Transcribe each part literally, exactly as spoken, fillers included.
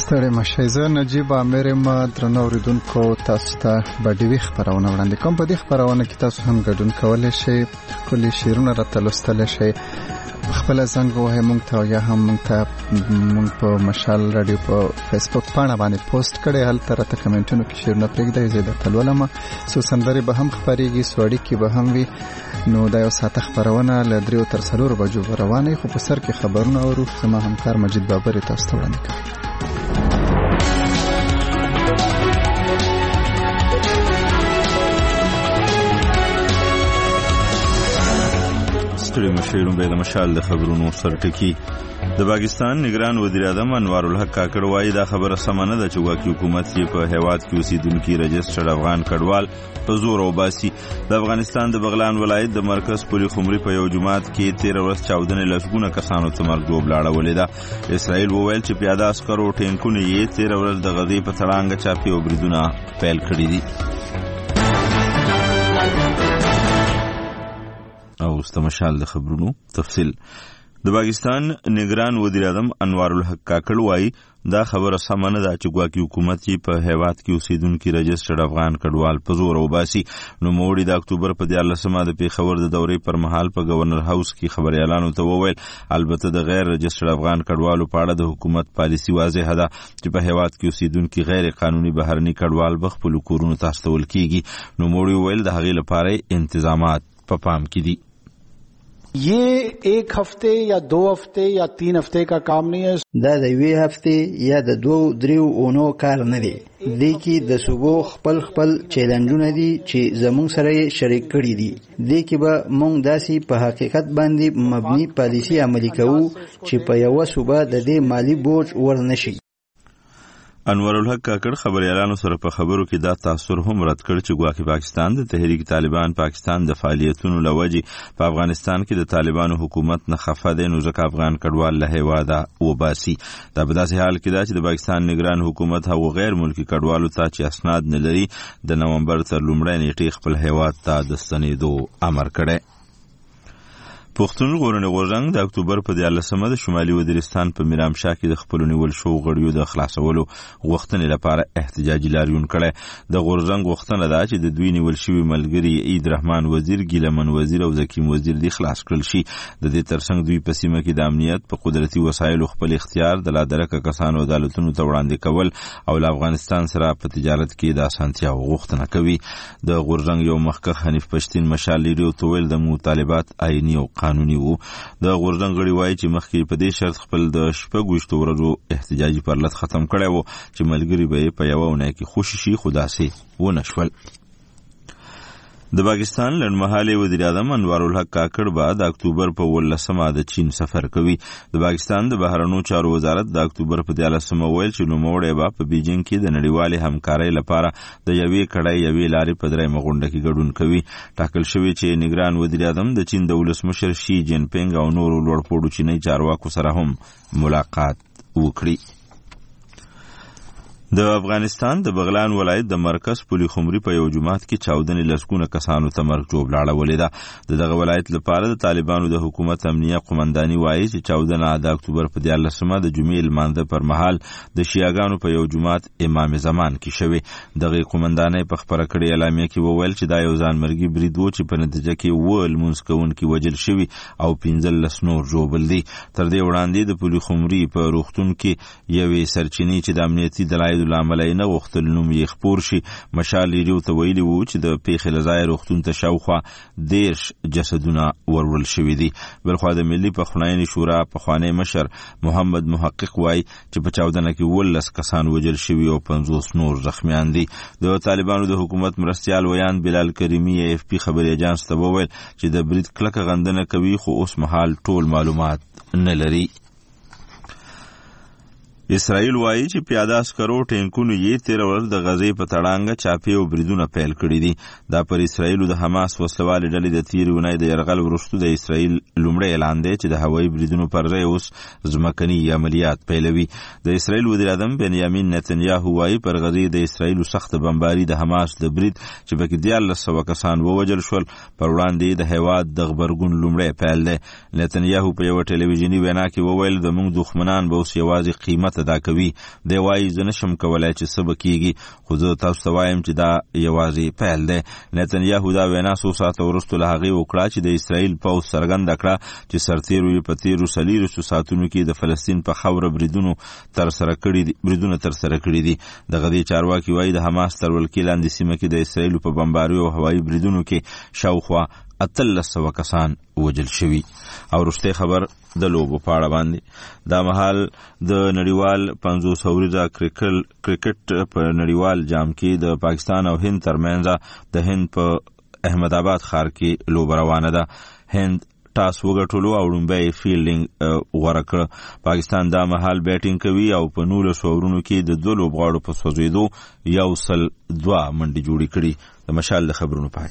ستړي مشئ. زه نجیب عامر ما درنو اوریدونکو تاسو ته بډیوي خبرونه وړاندې کوم. په دې خبرونه کې تاسو هم ګډون کولای شئ، کلی شعرونه راته لوستلی شئ، خپل زنګ ووهئ مونږ ته، یا هم مونږ ته مونږ په مشال رادیو په فیسبوک پاڼه باندې پوسټ کړئ، هلته راته کمنټونو کې شعرونه پرېږدئ، زه درته لولم. څو سندرې به هم خپرېږي، څو اړیکې به هم وي. نو دا یو ساعته خبرونه له دریو تر څلورو بجو به روانه وي، خو په سر کې خبرونه اورو. زما همکار مجید بابر تاسو ته وړاندې کوي. ستړي مشیرون به د مشال د خبرونو سرټکی. د پاکستان نگران وزیر اعظم انوار الحق کاکړ وایي دا خبره سمه نه ده چې واکي حکومت یې په هیواد کې اوسیدونکي رجسټر افغان کډوال په زور وباسي. د افغانستان د بغلان ولایت د مرکز پولي خمري په یو جماعت کې تیر ورځ چاودنې لسګونه کسانو ته مرګ جوړ لاړولې ده. اسرائیل وویل چې پیاده عسکرو ټینکونه یې تیر ورځ د غزې په تړانګه چاپي او بریدونه پیل کړي دي. او استمشال د خبرونو تفصیل. د پاکستان نگران وزیر اعظم انوار الحق کاکړ وایي دا خبره سمه نه ده چې ګواکې حکومت یې په هیواد کې اوسیدونکي رجسټرډ افغان کډوال په زور وباسي. نوموړي د اکتوبر په دیارلسمه د پېښور د دورې پر مهال په گورنر هاوس کې خبريالانو ته وویل البته د غیر رجسټرډ افغان کډوالو په اړه د حکومت پالیسي واضح ده چې په هیواد کې اوسیدونکي غیر قانوني بهرني کډوال به خپل کورونو ته استول کیږي. نوموړي وویل د هغې لپاره انتظامات په پام کې دي. یہ ایک ہفتے یا دو ہفتے یا تین ہفتے کا کام نہیں ہے. دا د یوې هفتې یا د دوو دریو اونو کار نه دی. دې کې د صوبو خپل خپل چیلنجونه دي چې زموږ سره یې شریک کړي دي. دې کې به موږ داسې په حقیقت باندې مبني پالیسي عملي کوو چې په یوه صوبه د دې مالی بوج ورنشي. انور الحق کاکړ خبريالانو سره په خبرو کې دا تاثر هم رد کړ چې ګواکې پاکستان د تحریک طالبان پاکستان د فعالیتونو لوجې په افغانستان کې د طالبانو حکومت نه خفه دی، نو ځکه افغان کډوال له هیواده وباسي. دا په داسې حال کې ده چې د پاکستان نگران حکومت هغو غیر ملکي کډوالو ته چې اسناد نه لري د نومبر تر لومړۍ نیټې خپل هیواد ته د ستنېدو امر کړی. پښتون ژغورنې غورځنګ د اکتوبر په دیارلسمه د شمالي وزیرستان په میرامشاه کې د خپلو نیول شوو غړیو د خلاصولو غوښتنې لپاره احتجاجي لاریون کړی. د غورځنګ غوښتنه ده چې د دوی نیول شوي ملګري عید رحمان وزیر، ګیلمن وزیر او زکیم وزیر دې خلاص کړل شي. د دې ترڅنګ دوی په سیمه کې د امنیت په قدرتي وسایلو خپل اختیار د لادرکه کسانو عدالتونو ته وړاندې کول او له افغانستان سره په تجارت کې د اسانتیاو غوښتنه کوي. د غورځنګ یو مخکښ حنیف پښتین مشال لیډیو ته ویل د مطالبات آئیني او قانوني وو. د غورځنګ غړي وایي چې مخکې په دې شرط خپل د شپږ ویشتو ورځو احتجاجي پرلط ختم کړی و چې ملګري به یې په یوه اونۍ کې خوشي شي، خو داسې ونه شول. د پاکستان لنډمهالي وزیر اعظم انوار الحق کاکړ به د اکتوبر په اوولسمه د چین سفر کوي. د پاکستان د بهرنیو چارو وزارت د اکتوبر په دیارلسمه ویل چې نوموړی به په بیجینګ کې د نړیوالې همکارۍ لپاره د یوې کړۍ یوې لارې په درېیمه غونډه کې ګډون کوي. ټاکل شوي چې نگران وزیر اعظم د چین د ولسمشر شي جین پینګ او نورو لوړپوړو چیني چارواکو سره هم ملاقات وکړي. د افغانستان د بغلان ولایت د مرکز پولي خمري په یو جماعت کې چاودنې لسګونه کسانو ته مرګ جوړ لاړولې ده. د دغه ولایت لپاره د طالبانو د حکومت امنیه قومنداني وایي چې چاودنه د اکتوبر په دیارلسمه د جمعې لمانځه پر مهال د شیعاګانو په یو جماعت امام زمان کې شوې. دغه قومندانۍ په خپره کړې اعلامیه کې وویل چې دا یو ځانمرګي برید و چې په نتیجه کې اووه لمونځ کوونکي وژل شوي او پنځلس نور ژوبل دي. تر دې وړاندې د پولي خمري په روغتون کې یوې سرچینې چې د امنیتي دلایلو له امله یې نه غوښتل نوم یې خپور شي، مشال لیډیو ته ویلي وو چې د پیښې له ځایه روغتون ته شاوخوا دېرش جسدونه وروړل شوي دي. بلخوا د ملي پخلاینې شورا پخوانی مشر محمد محقق وایي چې په چاودنه کې اوولس کسان وژل شوي او پنځوس نور زخمیان دي. د طالبانو د حکومت مرستیال ویان بلال کریمي اف پی خبري اجانس ته وویل چې د برید کلکه غندنه کوي، خو اوس مهال ټول معلومات نه لري. اسرائیل وایي چې پیاده عسکرو ټینکونو یې تیر ورځ د غزې په تړانګه چاپې او بریدونه پیل کړي دي. دا پر اسرائیلو د حماس وسلوالې ډلې د تېرې اونۍ د یرغل وروسته د اسرائیل لومړی اعلان دی چې د هوایي بریدونو پر ځای اوس ځمکني عملیات پیلوي. د اسرائیل وزیر اعظم بنیامین نتنیاهو وایي پر غزې د اسرائیلو سخت بمباري د حماس د برید چې پکې دیارلس سوه کسان ووژل شول پر وړاندې د هیواد د غبرګون لومړی پیل دی. نتنیاهو په یوه ټلویزیوني وینا کې وویل زموږ دښمنان به اوس یوازې قیمت مالیات ادا کوي. دی وایي زه نشم کولی چې څه به کېږي، خو زه تاسو ته وایم چې دا یوازې پیل دی. نتنیاهو دا وینا څو ساعته وروسته له هغې وکړه چې د اسرائیل پوځ څرګنده کړه چې سرتېرو یې په تېرو څلېرویشتو ساعتونو کې د فلسطین په خاوره بریدونو ترسره کړي دي بریدونه ترسره کړي دي. دغه دې چارواکي وایي د حماس تر ولکې لاندې سیمه کې د اسرائیلو په بمباریو او هوایي بریدونو کې شاوخوا اتلس سوه کسان وژل شوي. او وروستی خبر د لوبو په اړه باندې. دا مهال د نړیوال پنځوس اوریزه کرکټ په نړیوال جام کې د پاکستان او هند ترمنځ د هند په احمد آباد ښار کې لوبه روانه ده. هند ټاس وګټلو او لومبی فیلډینګ غوره کړ. پاکستان دا مهال بیټینګ کوي او په نولسو اورونو کې د دوه لوبغاړو په سوځېدو یو سل دوه منډې جوړې کړي. د مشال د خبرونو پای.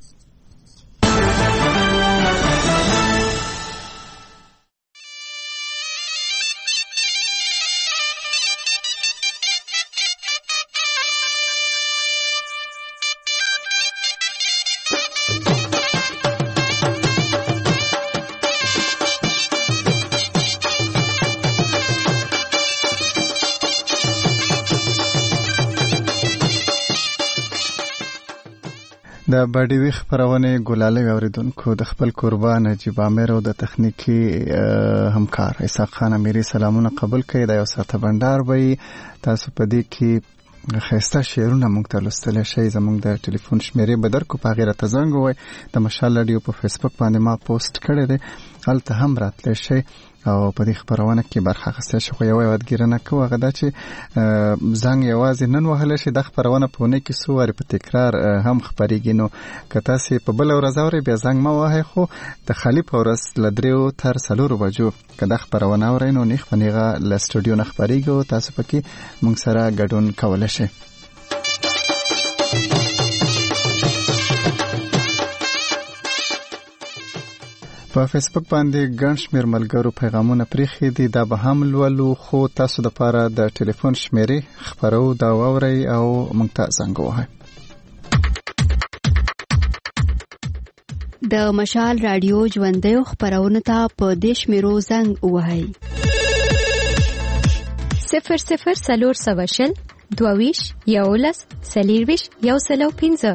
د باډي ویخ خپرونې ګلالۍ اوریدونکو د خپل قربان نجیب عامر او د تخنیکی همکار اسحاق خان امیری سلامونه قبول کړئ. دا یو ساعته بندار وي. تاسو په دې کې خیسته شعرونه موږ ته لوستلی شئ. زموږ د ټلیفون شمیرې به درکو، په هغې راته زنګ ووایئ. د مشال راډیو په فیسبوک باندې ما پوسټ کړی دی، هلته هم راتلی شئ او په دې خبرونه کې برخه اخیستی شئ. خو یوه یادګیرنه کوو، هغه دا چې زنګ یوازې نن وهلی شي. دا خپرونه په اونۍ کې څو وارې په تکرار هم خپرېږي، نو که تاسې په بله ورځ اورئ بیا زنګ مه وهئ، خو د خالي په ورځ له دریو تر څلورو بجو که دا خپرونه اورئ نو نیغ په نیغه له سټوډیو نه خپرېږي او تاسو پکې موږ سره ګډون کولی شئ. په فیسبوک باندې ګڼ شمېر ملګرو پیغامونه پرېښي دي، دا به هم لولو، خو تاسو دپاره د ټلیفون شمیرې خپرو، دا واورئ او موږ ته زنګ ووهئ. د مشال راډیو ژوندیو خپرونو ته په دې شمیرو زنګ ووهئ: صفر صفر څلور سوه شل دوه ویشت یولس څلېرویشت یو سل او پنځه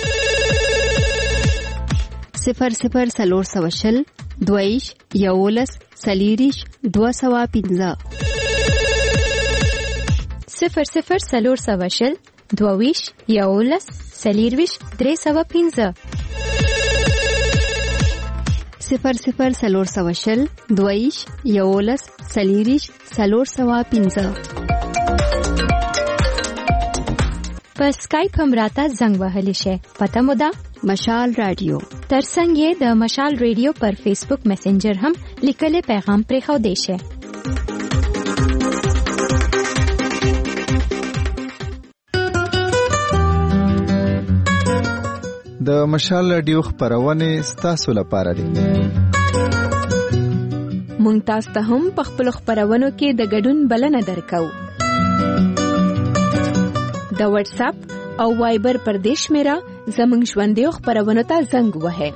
صفر صفر څلور سوه شل دوه ویشت یولس څلېرویشت دوه سوه پنځه صفر صفر څلور سوه شل دوه ویشت یولس څلېرویشت درې سوه پنځه صفر صفر څلور سوه شل دوه ویشت یولس څلېرویشت څلور سوه پنځه. په سکایپ هم راته زنګ وهلی شئ. پته مو ده مشال راډیو. ترڅنګ یې د مشال ریډیو پر فیسبوک میسنجر هم لیکلی پیغام پرېښودی شئ. د مشال راډیو خپرونې ستاسو لپاره دي. مونږ تاسو ته هم په خپلو خپرونو کې د ګډون بلنه درکو. د واتس اپ او وایبر پر دې شمیره زموږ ژوندیو خپرونو ته زنګ ووهئ: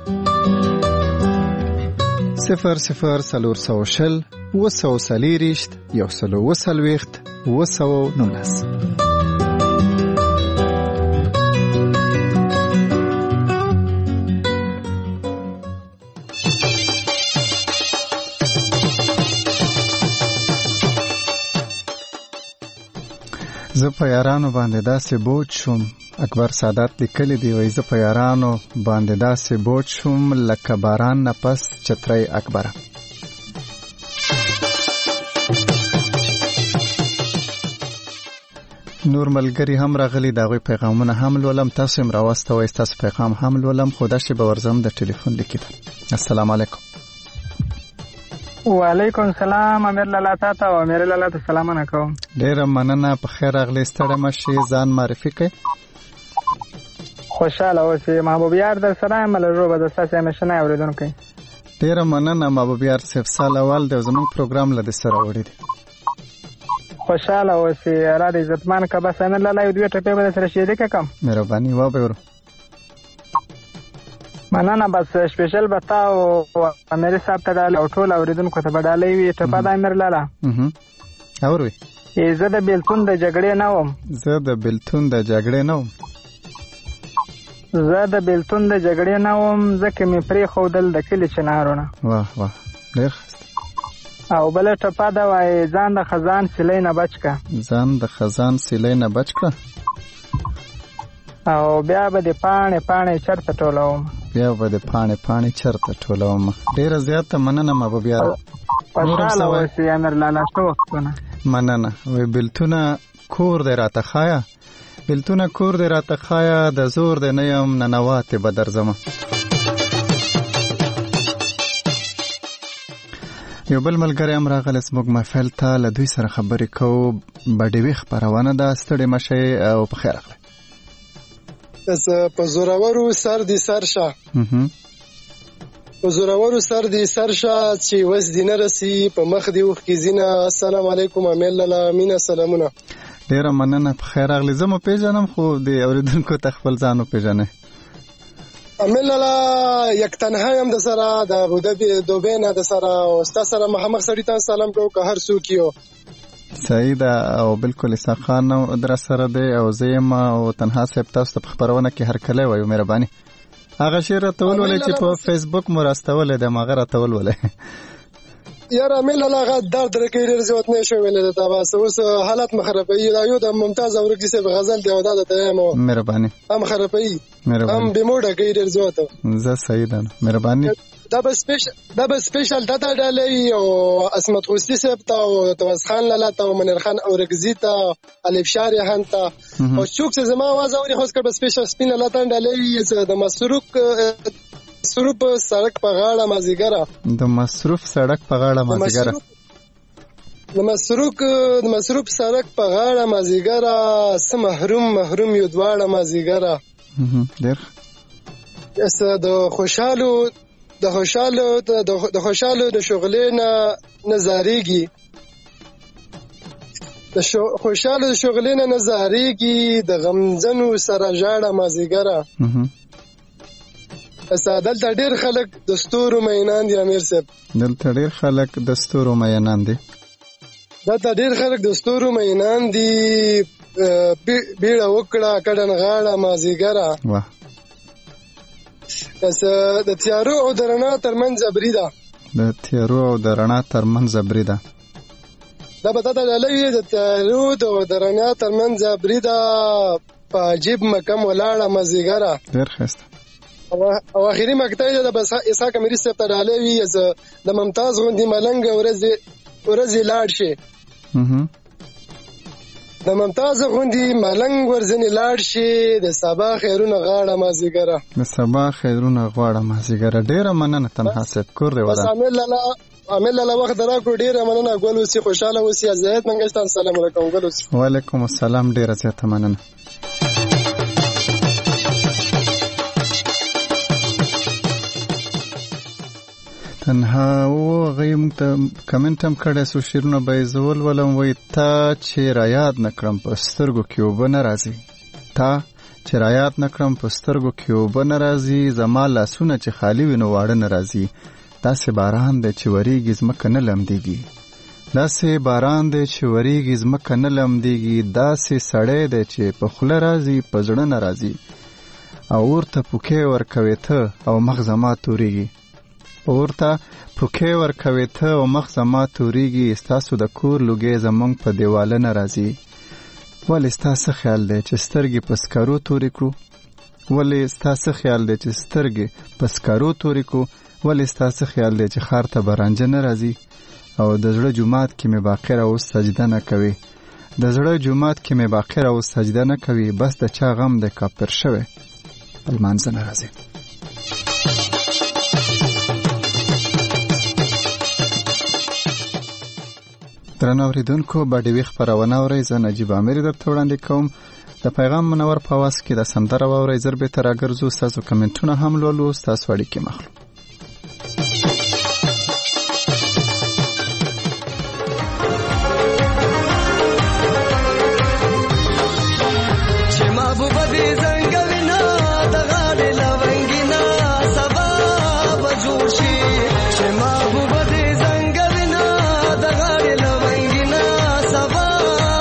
صفر صفر څلور سوه شل اووه سوه څلېرویشت یو سل اووه څلوېښت اووه سوه نولس. زه په یارانو باندې داسې بوج شوم، اکبر سادات لیکلی دی، وایي زه په یارانو باندې داسې بوج شوم لکه باران نه پس چترۍ اکبره. نور ملګري هم راغلي، د هغوی پیغامونه هم لولم، تاسو هم راواستوئ، ستاسو پیغام هم لولم، خو دا شی به ورځم د ټلیفون لیکي ده. السلام علیکم. وعلیکم السلام. امیر لالا تا ته او امیر لالا ته سلامونه کوم. ډیره مننه، په خیر راغلی. ستړی مه شئ، ځان معرفي کړئ. خوشحاله اوسئ. محبوب یار در سره یم، له ژبه د ستاسې همیشنی اورېدونکی. ډیره مننه محبوب یار صاحب، سال اول دی او زموږ پروګرام له دې سره وړی دی. خوشحاله اوسئ. را د عزتمن که بس امیر لالا یو دوې ټپې به در سره شریکه کړم. مهرباني وبه. مننه. بس سپیشل به تا او امیر صاحب ته ډالۍ او ټول اورېدونکو ته به ډالۍ وي. ټپه د امیر لالا اوروي زه د بیلتون د جګړې نه وم. زه د بیلتون د جګړې نه وم. زه د بیلتون د جګړې نه وم ځکه مې پرېښودل د کلي چنارونه. واه واه ډېر ښه. او بله ټپه ده وایي ځان د خزان سیلۍ نه بچ کړه. ځان د خزان سیلۍ نه بچ کړه. او بیا به د پاڼې پاڼې چرته ټولوم. بیا به د پاڼې پاڼې چرته ټولوم. ډېره زیاته مننه محبوبیار. خوشحاله اوسې امیر لالا ښه وختونه. مننه. وی بیلتونه کور دی راته ښایه، بیلتونه کور دی راته ښایه، د زور دی نه یم ننواتې به درځمه. یو بل ملګری هم راغلی زموږ محفل ته، له دوی سره خبرې کوو. بډیوي خپرونه ده، ستړي مه شئ او په خیر راغلی. په زورورو سر دې سر شه، په زورورو سر دې سر شه چې وس دې نه رسي په مخ دې اوښکې ځینه. السلام علیکم امیر لالا، مینه سلامونه. ډېره مننه، په خیر راغلی. زه مو پیژنم خو د اورېدونکو ته خپل ځان وپېژنئ. امیر لالا یک تنها یم د سره د ابودبي دوبۍ نه د سره، او ستا سره مخامخ سړي ته سلام کوو که هر څوک یو. صحیح ده، او بالکل اسحاق خان در سره دی او زه یم او تنها صاحب تاسو ته په خپرونه کې هرکلی وایو. مهرباني. هغه شعر راته ولولئ چې په فیسبوک مو راستولی دی، هغه راته ولولئ. یاره امیر لالا هغه درد رکوي ډېر زیات نه شو ویلی دی. بس اوس حالت مې خرابوي. دا یو د ممتاز اورکزي صاحب غزل دی او دا درته یم. مهرباني. هم خرابوي مهرباني. هم بېموډه کوي ډېر زیات. زه صحیح ده. مهرباني. دا به سپیشل دا به سپیشل دا ډالۍ او عصمت خوستی صاحب ته او توس خان لالا ته او منیر خان اورکزي ته الف شارحان ته او څوک چې زما आवाज اوري خو سکه به سپیشل سپین لالا ته ډالۍ د مسروق مصروف سړک په غاړه مازیګره، د مصروف سړک په غاړه مازیګره، د مصروف د مصروف سړک په غاړه مازیګره، سم محروم محروم یو دواړه مازیګره. ډېر اس د خوشحالو د خوشحالو د خوشحالو د شغلې نه نظریږي، د خوشحالو د شغلې نه نظریږي، د غمجنو سره ژاړه مازیګره. دلته ډېر خلک د ستورو مینان دي امیر صاحب، دلته ډېر خلک د ستورو مینان دي، دلته ډېر خلک د ستورو مینان دي. بیړه وکړه کډن غاړه مازیګره. واه. د تیارو او د رڼا ترمنځ ابري ده، د تیارو او د رڼا ترمنځ ابري ده. دا به تا ته ډالۍ وي، د تیارو او د رڼا ترمنځ ابري ده، په عجیب مکم ولاړه مازیګره. ډېر ښایسته. او اخري مقطع ده د اسحاق اميري صاحب ته ډالۍ وي، د ممتاز غوندې ملنګ ورځې ورځې لاړ شي، د ممتاز غوندې ملنګ ورځنې لاړ شي، د سبا خیرونه غاړه مازیګره، د سبا خیرونه غاړه مازیګره. ډېره مننه تنها صاحب، کور دی ودان. امیر لالا امیر لالا وخت راکړو، ډېره مننه. ګل اوسې خوشاله اوسې. زاهد منګشتان سلام علیکم. ګل اوسې. وعلیکم السلام. ډېره زیاته مننه. تنها و غیم ته کمنټ هم کړی سو شیرونه به یې زه ولولم. وایي تا چې را یاد نه کړم په سترګو کې اوبه نه راځي، تا چې را یاد نه کړم په سترګو کې اوبه نه راځي، زما لاسونه چې خالي وي نو واړه نه راځي. داسې باران دی چې وریږي ځمکه نه لمدېږي، داسې باران دی چې وریږي ځمکه نه لمدېږي، داسې سړی دی چې په خوله راځي په زړه نه راځي، او ورته پوکې ورکوې ته او مخ زما تورېږي، ورته پوکې ورکوې ته او مخ زما تورېږي، ستاسو د کور لوګی زمونږ په دیواله نه راځي. ولې ستا څه خیال دی چې سترګې په سکرو تورې کړو؟ ولې ستا څه خیال دی چې سترګې په سکرو تورې کړو؟ ولې ستا څه خیال دی چې ښار ته به رانجه نه راځي؟ او د زړه جومات کې مې باقره اوس سجده نه کوي، د زړه جومات کې مې باقره اوس سجده نه کوي، بس د چا غم دی کافر شوی لمانځه نه راځي. درنو اوریدونکو، باډیوي خپرونه اورئ. زه نجیب امیر درته وړاندې کوم. د پیغام منور په اواز کې د سندره واورئ. زر بېرته راګرځو، ستاسو کمنټونه هم لولو، ستاسو اړیکې مخلو. Baba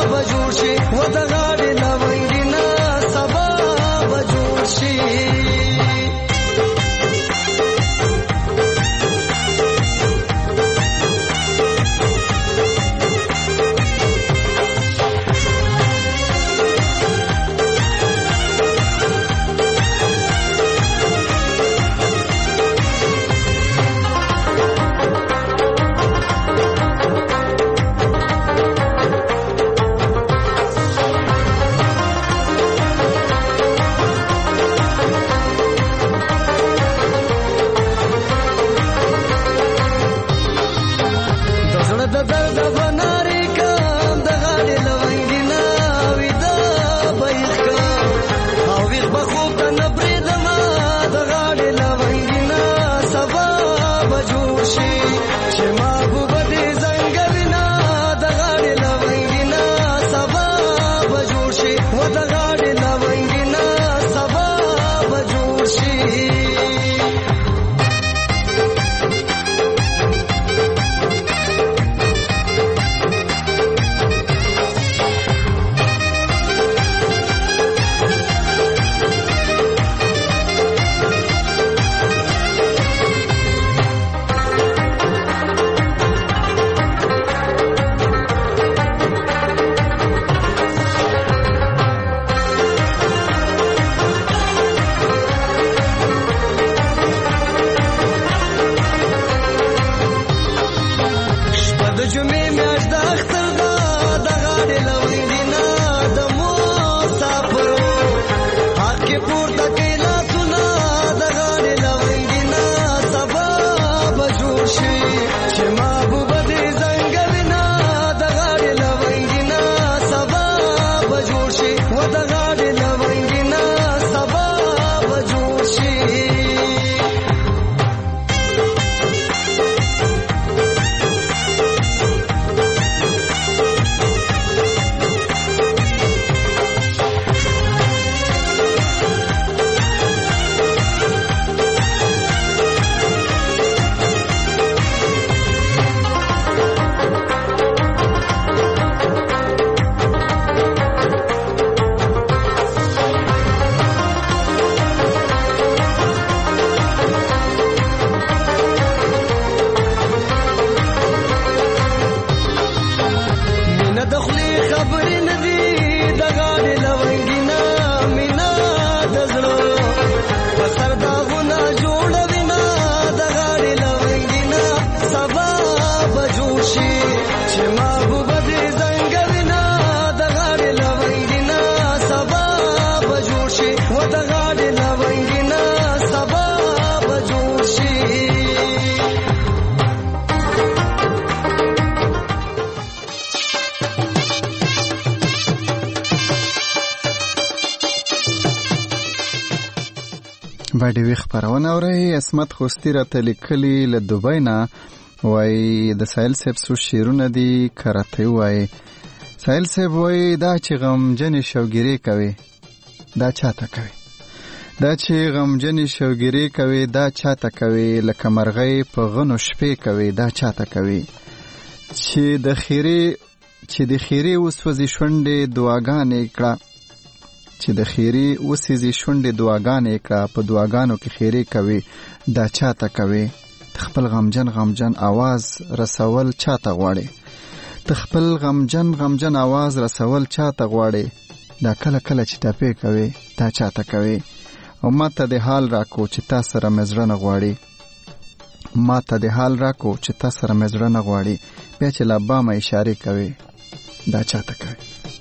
باندې وی خبرونه اوري. اسمت خوستی را تلیکلی له دوبۍ نه وای د سایل صاحب سو شیرونه دي کرته وای. سایل صاحب وای دا چې غمجن شوګری کوي دا چاته کوي، دا چې غمجن شوګری کوي دا چاته کوي، لکه مرغۍ په غنو شپې کوي دا چاته کوي، چې د خیری چې د خیری وسوځي شونډې دعاګانې کړه، چې د خیری وسوځي شونډې دعاګانې کړه، په دعاګانو کې خیری کوي دا چاته کوي. خپل غمجن غمجن आवाज رسول چاته غواړي، خپل غمجن غمجن आवाज رسول چاته غواړي، دا کله کله چې ټاپې کوي دا چاته کوي. او ماته د حال راکو چې تا سره مزړه نه غواړي، ماته د حال راکو چې تا سره مزړه نه غواړي، بیا چې لا بامه اشاره کوي دا چاته کوي.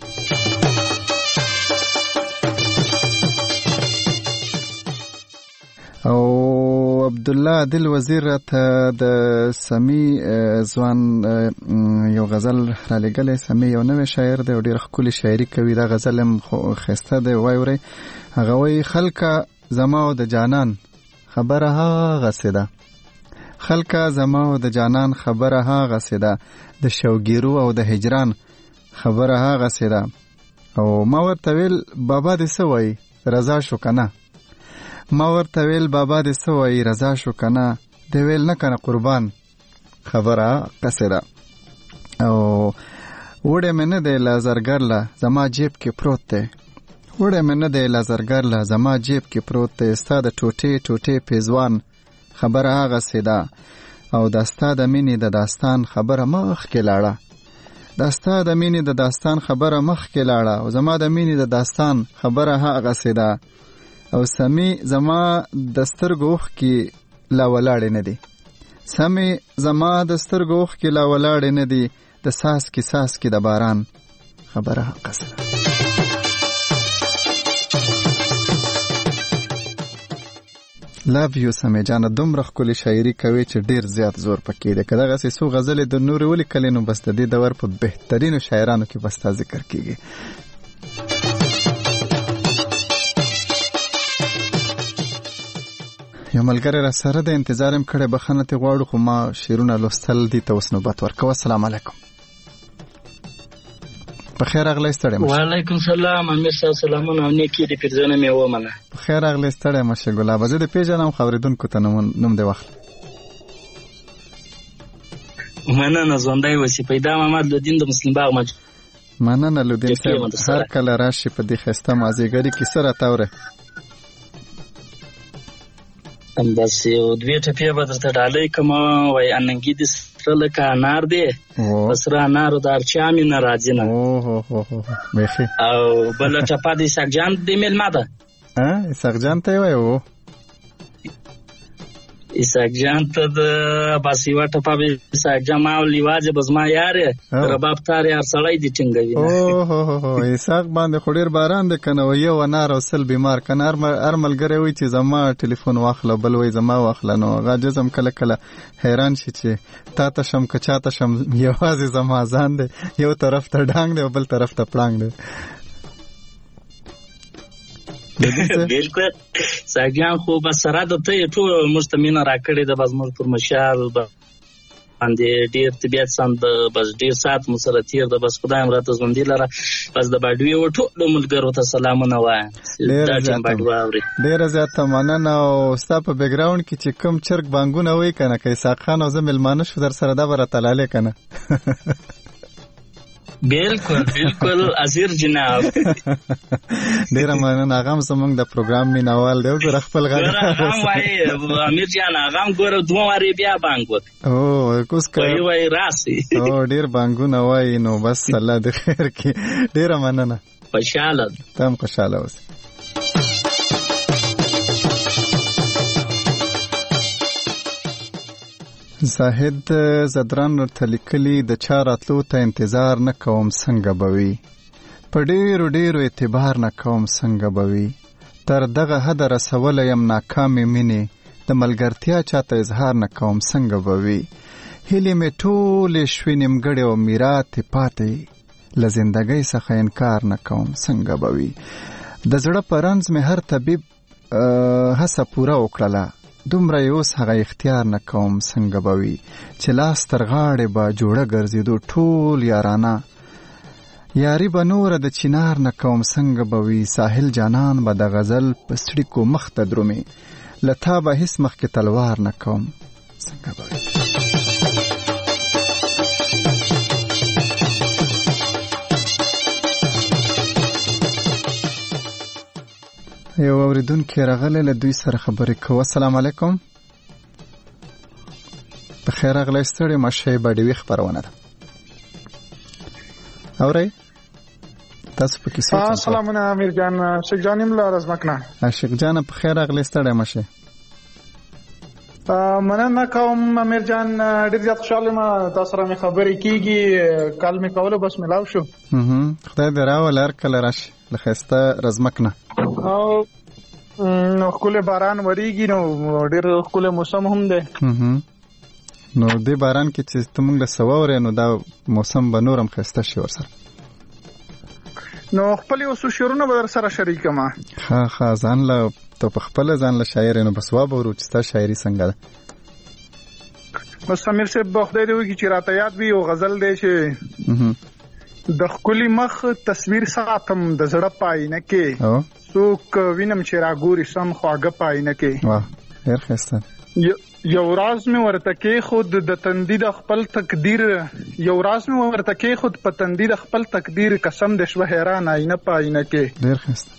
او عبد الله دل وزیر ته د سمی ځوان یو غزل را لګلې. سمی یو نوې شاعر دی او ډېر ښکلي شاعري کوي. دا غزل هم ښایسته دی. وایي ورې هغه وایي خلکه زما او د جانان خبره هغسې ده، خلکه زما او د جانان خبره هغسې ده، د شوګیرو او د هجران خبره هغسې ده. او ما ورته ویل بابا دې څه وایي رضا شو که نه، ما ورته ویل بابا دې څه وایي رضا شو که نه، دې ویل نه که نه قربان خبره هغسې ده. او وړی مې نه دی له زرګر له زما جیب کې پروت دی، وړی مې نه دی له زرګر له زما جیب کې پروت دی، ستا د ټوټې ټوټې پیزوان خبره هغسې ده. او دا ستا د مینې د داستان خبره مخکې لاړه، دا ستا د مینې د داستان خبره مخکې لاړه، او زما د مینې د داستان خبره هغسې ده. او سمی زما د سترګو اوښکې لا ولاړې نه دي، سمی زما د سترګو اوښکې لا ولاړې نه دي، د څاڅکي څاڅکي د باران خبره هغسې ده. لove you سمې جانه، دومره ښکلې شاعري کوي چې ډېر زیات زور پکې دی. که دغسې څو غزلې د نورې ولیکلې نو بس د دې دور په بهترینو شاعرانو کې بس تا ذکر کېږي. یو ملګری را سره د انتظار یم کړی، بخښنه ترې غواړو خو ما شعرونه لوستل دي ته اوس نوبت ورکوه. السلام علیکم. بخیر راغلی ستړی مشه. وعلیکم سلام امیر صاحب، سلامونه او نیکي دې پیرزونه مې ومنه. بخیر راغلی ستړی مشه ګلابه. زه دې پېژنم خو اورېدونکو ته نوم دې واخله. مننه ژوندی اوسې. پیدا محمد لودین د مسلم باغ مج. مننه لودین صاحب، هر کله راشي په دې ښایسته مازدیګري کې څه راته اورې؟ بس یو دوې ټپې به درته ډالۍ کړم. وایي اننګي دې سره لکه انار دی، په سره انارو د ارچا مې نه راځي نه. او بله ټپه د اسحاق جان د مېلمه ده. اسحاق جان ته یې وایي؟ اسحاق جان ته د بس یوه ټپه به اسحاق جان ما لیوازې به زما یار یې رباب تار یار سړی دې ټینګوي. اوهو اسحاق باندې خو ډېر باران دی که نه؟ یو انار او سل بیمار که نه. هر ملګری وایي چې زما ټلیفون واخله، بل وایي زما واخله. نو هغه جزم کله کله حیران شي چې تا ته شم که چا ته شم، یوازې زما ځان دی، یو طرف ته ډانګ دی او بل طرف ته پړانګ دی. بالکل ساګیان خو بس سره د ته ټول موږ ته مینه راکړې ده. بس موږ پر مشال باندې ډېر طبیعت سم ده، بس ډېر ساعت مو سره تېر ده. بس خدای هم راته ژوندي لره. بس د باډوې و ټولو ملګرو ته سلامونه وایم. ډېره زیاته مننه. او ستا په بیکګراونډ کې چې کوم چرګ بانګونه وایي که نه، که اسحاق خان او زه مېلمانه شو در سره دا به راته لالې که نه. بالکل بالکل عزیر جناب. ډیره مننه. هغه هم زموږ د پروګرام مینوال دی. وګوره خپل غږ هغه وایي امیر جان، هغه هم ګوره دوه وارې بیا بانګ وکړ. او اوس وایي وایي راسي. او ډېر بانګونه وایي. نو بس الله دې خیر کړي. ډیره مننه. خوشحاله ته هم خوشحاله اوسې. زاهد زدران ورته لیکلي د چا راتلو ته انتظار نه کوم څنګه به وي، په ډېرو ډېرو اعتبار نه کوم څنګه به وي، تر دغه حده رسولی یم ناکامې مینې، د ملګرتیا چاته اظهار نه کوم څنګه به وي، هیلې مې ټولې شوې نیمګړې او میراتې پاتې، له زندګۍ څخه انکار نه کوم څنګه به وي، د زړه په رنځ مې هر طبیب هڅه پوره وکړله دومره یې اوس هغه اختیار نه کوم څنګه به وي چې لاس تر غاړې به جوړه ګرځېدو ټول یارانه یاري به نوره د چنار نه کوم څنګه به وي ساحل جانان به د غزل په څړیکو مخ ته درومې له تا به هېڅ مخکې تلوار نه کوم څنګه به وي یو اوریدونکی راغلی له دوی سره خبرې کوو. السلام علیکم. بخیر راغلی ستړي مشه به ډیوي خبرونه ده اورئ تاسو په کې څه السلام علیکم امیر جان شیخ جان املا رزمکنه شیخ جان په خیر راغلی ستړي مشه مننه کوم امیر جان ډیر زیات خوشاله ما تاسو سره خبرې کیږي کال می کوله بس ملاو شو خدای دې راول هر کله راشي لخسته رزمکنه او نو خپل باران وریږي نو ډیر خپل موسم هم ده نو دې باران کې چې تمونږ له سواره نو دا موسم به نورم خسته شي ورسره نو خپل اوسو شعرونه به در سره شریکه ما ها ها ځان له ته په خپل ځان له شاعر نو بس واب ورو چې تا شاعري څنګه ده بس امیر صاحب بخدای دې وي چې راته یاد وي او غزل دی چې د خپل مخ تصویر ساتم د زړه پاینه کې څوک وینم چې راګوري سم خواږه پاینه کې واه ډېر ښایسته یو راز مې ورته کې خود د تندي د خپل تقدیر یو راز مې ورته کې خود په تندي د خپل تقدیر قسم د شوه حیران آینه پاینه کې ډېر ښایسته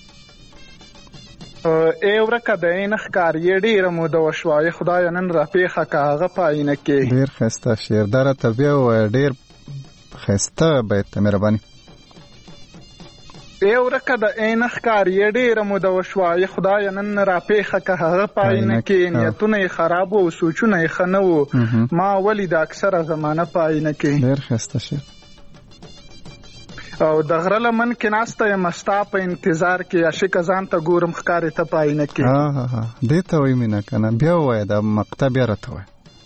ای ورکه د عین ښکارې ډېره موده وشوه خدای نن راپېښه که هغه پاینه کې ډېر ښایسته شعر دا راته بیا ووایه ډېر ښایسته بیت ته مهرباني ای ورکه د عین ښکارې ډېره موده وشوه خدای نن راپېښه که هغه پاینه کې نیتونه یې خراب و سوچونه یې ښه نه و ما ولې د اکثره زمانه پاینه کې ډېر ښایسته شعر او د غره لمن کې ناسته یم ستا په انتظار کې عاشقه ځان ته ګورم ښکارې ته پاینه کې ها ها ها دې ته وایي مینه که نه بیا ووایه دا مقطع بیا راته وایه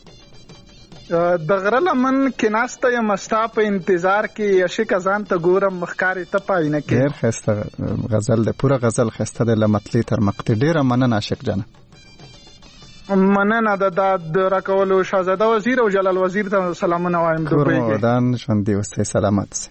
د غره لمن کې ناسته یم ستا په انتظار کې عاشقه ځان ته ګورم ښکارې ته پاینه کې ډېر ښایسته غزل دی پوره غزل ښایسته دی له مطلع تر مقطع ډېره مننه عاشق جانه مننه د داد راکولو شهزاده وزیر او جلال وزیر ته سلامونه وایم کور مو ودان ژوندي اوسئ سلامت سئ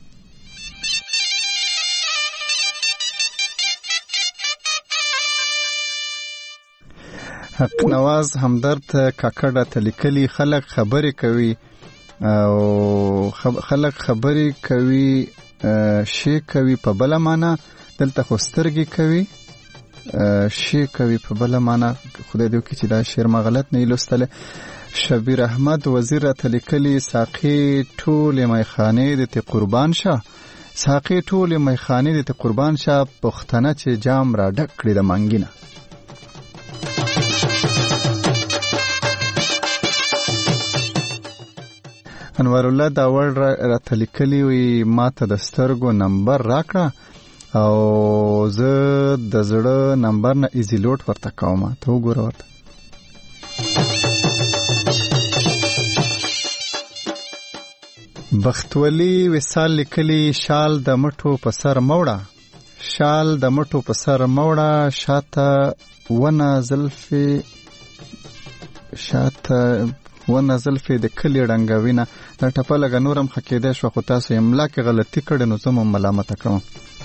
حق نواز همدرد کاکړه ته لیکلي خلک خبرې کوي او خلک خبرې کوي شی کوي په بله معنا دلته خو سترګې کوي شی کوي په بله معنا خدای دې وکړي چې دا شعر ما غلط نه لوستلی شبیر احمد وزیر راته لیکلي ساقي ټولې میخانې دې ته قربان شه ساقي ټولې میخانې دې ته قربان شه پښتنه چې جام را ډک کړي د مانګینه انوار الله دا ور راته لیکلي وي ما ته د سترګو نمبر راکړه او زه د زړه نمبر نه ایزی لوډ ورته کوم ته وګوره ورته بختولی وصال لیکلي شال د مټو په سر موړه شال د مټو په سر موړه شاته ونه زلفې شاته ونه زلفې د کلی ړنګوینه دا ټپه لږه نورم ښه کېدی شوه خو تاسو املا کې غلطي کړې نو زه مو ملامته کوم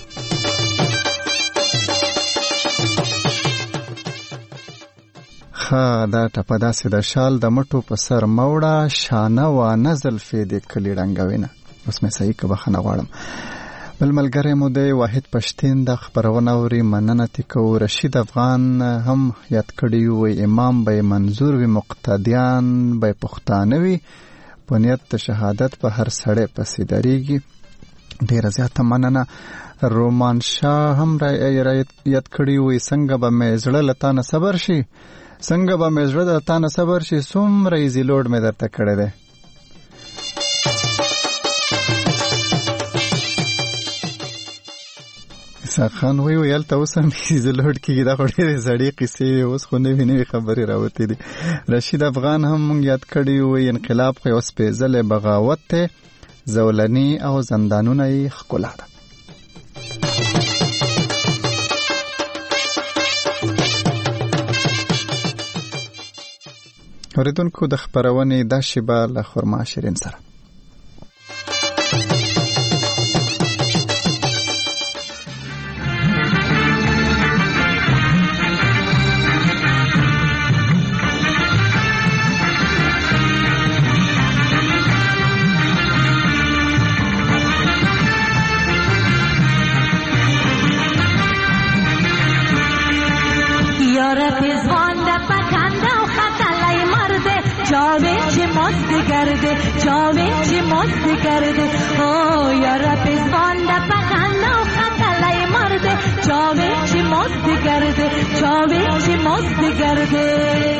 ښه دا ټپه داسې د شال د مټو په سر موړه شانه وانه زلفې د کلي ړنګوینه اوس مې صحیح که بخښنه غواړم بل ملګری مو دی واحد پښتین د خپرونه اوري مننه تې کوو رشید افغان هم یاد کړي وي امام به منظور وي مقتدیان به پښتانه وي په نیت د شهادت په هر سړی پسې درېږي ډېره زیاته مننه رومان شاه هم را یاد کړي وي څنګه به مې زړه له تا نه صبر شي څنګه به مې زړه د تا نه صبر شي څومره ایزي لوډ مې درته کړی دی اسحاق خان وی ویل ته اوس هم ایزي لوډ کېږي دا خو ډېرې زړې قیسې وي اوس خو نوې نوې خبرې راوتې دي رشید افغان هم مونږ یاد کړي وي انقلاب خو یو سپېڅلی بغاوت دی زولني او زندانونه یې ښکلا ده اوریدونکو د خبرونې د شیبه له خرما شیرین سره کرده جامه چی مست کرده او یارا پیزوان دا پکنده و خطلای مرده جامه چی مست کرده جامه چی مست کرده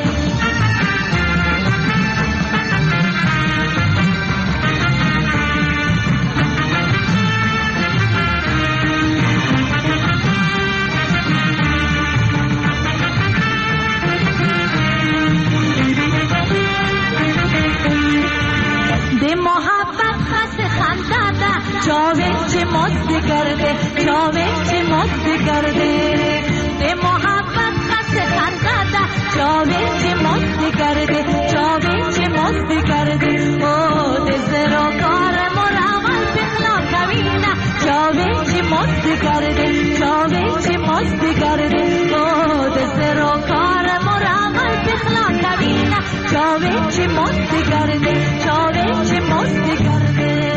جاوید چه مست کرده جاوید چه مست کرده به محبت خست خنداده جاوید چه مست کرده جاوید چه مست کرده او دزر و کار مراول بخلا کبینه جاوید چه مست کرده جاوید چه مست کرده او دزر و کار مراول بخلا کبینه جاوید چه مست کرده جاوید چه مست کرده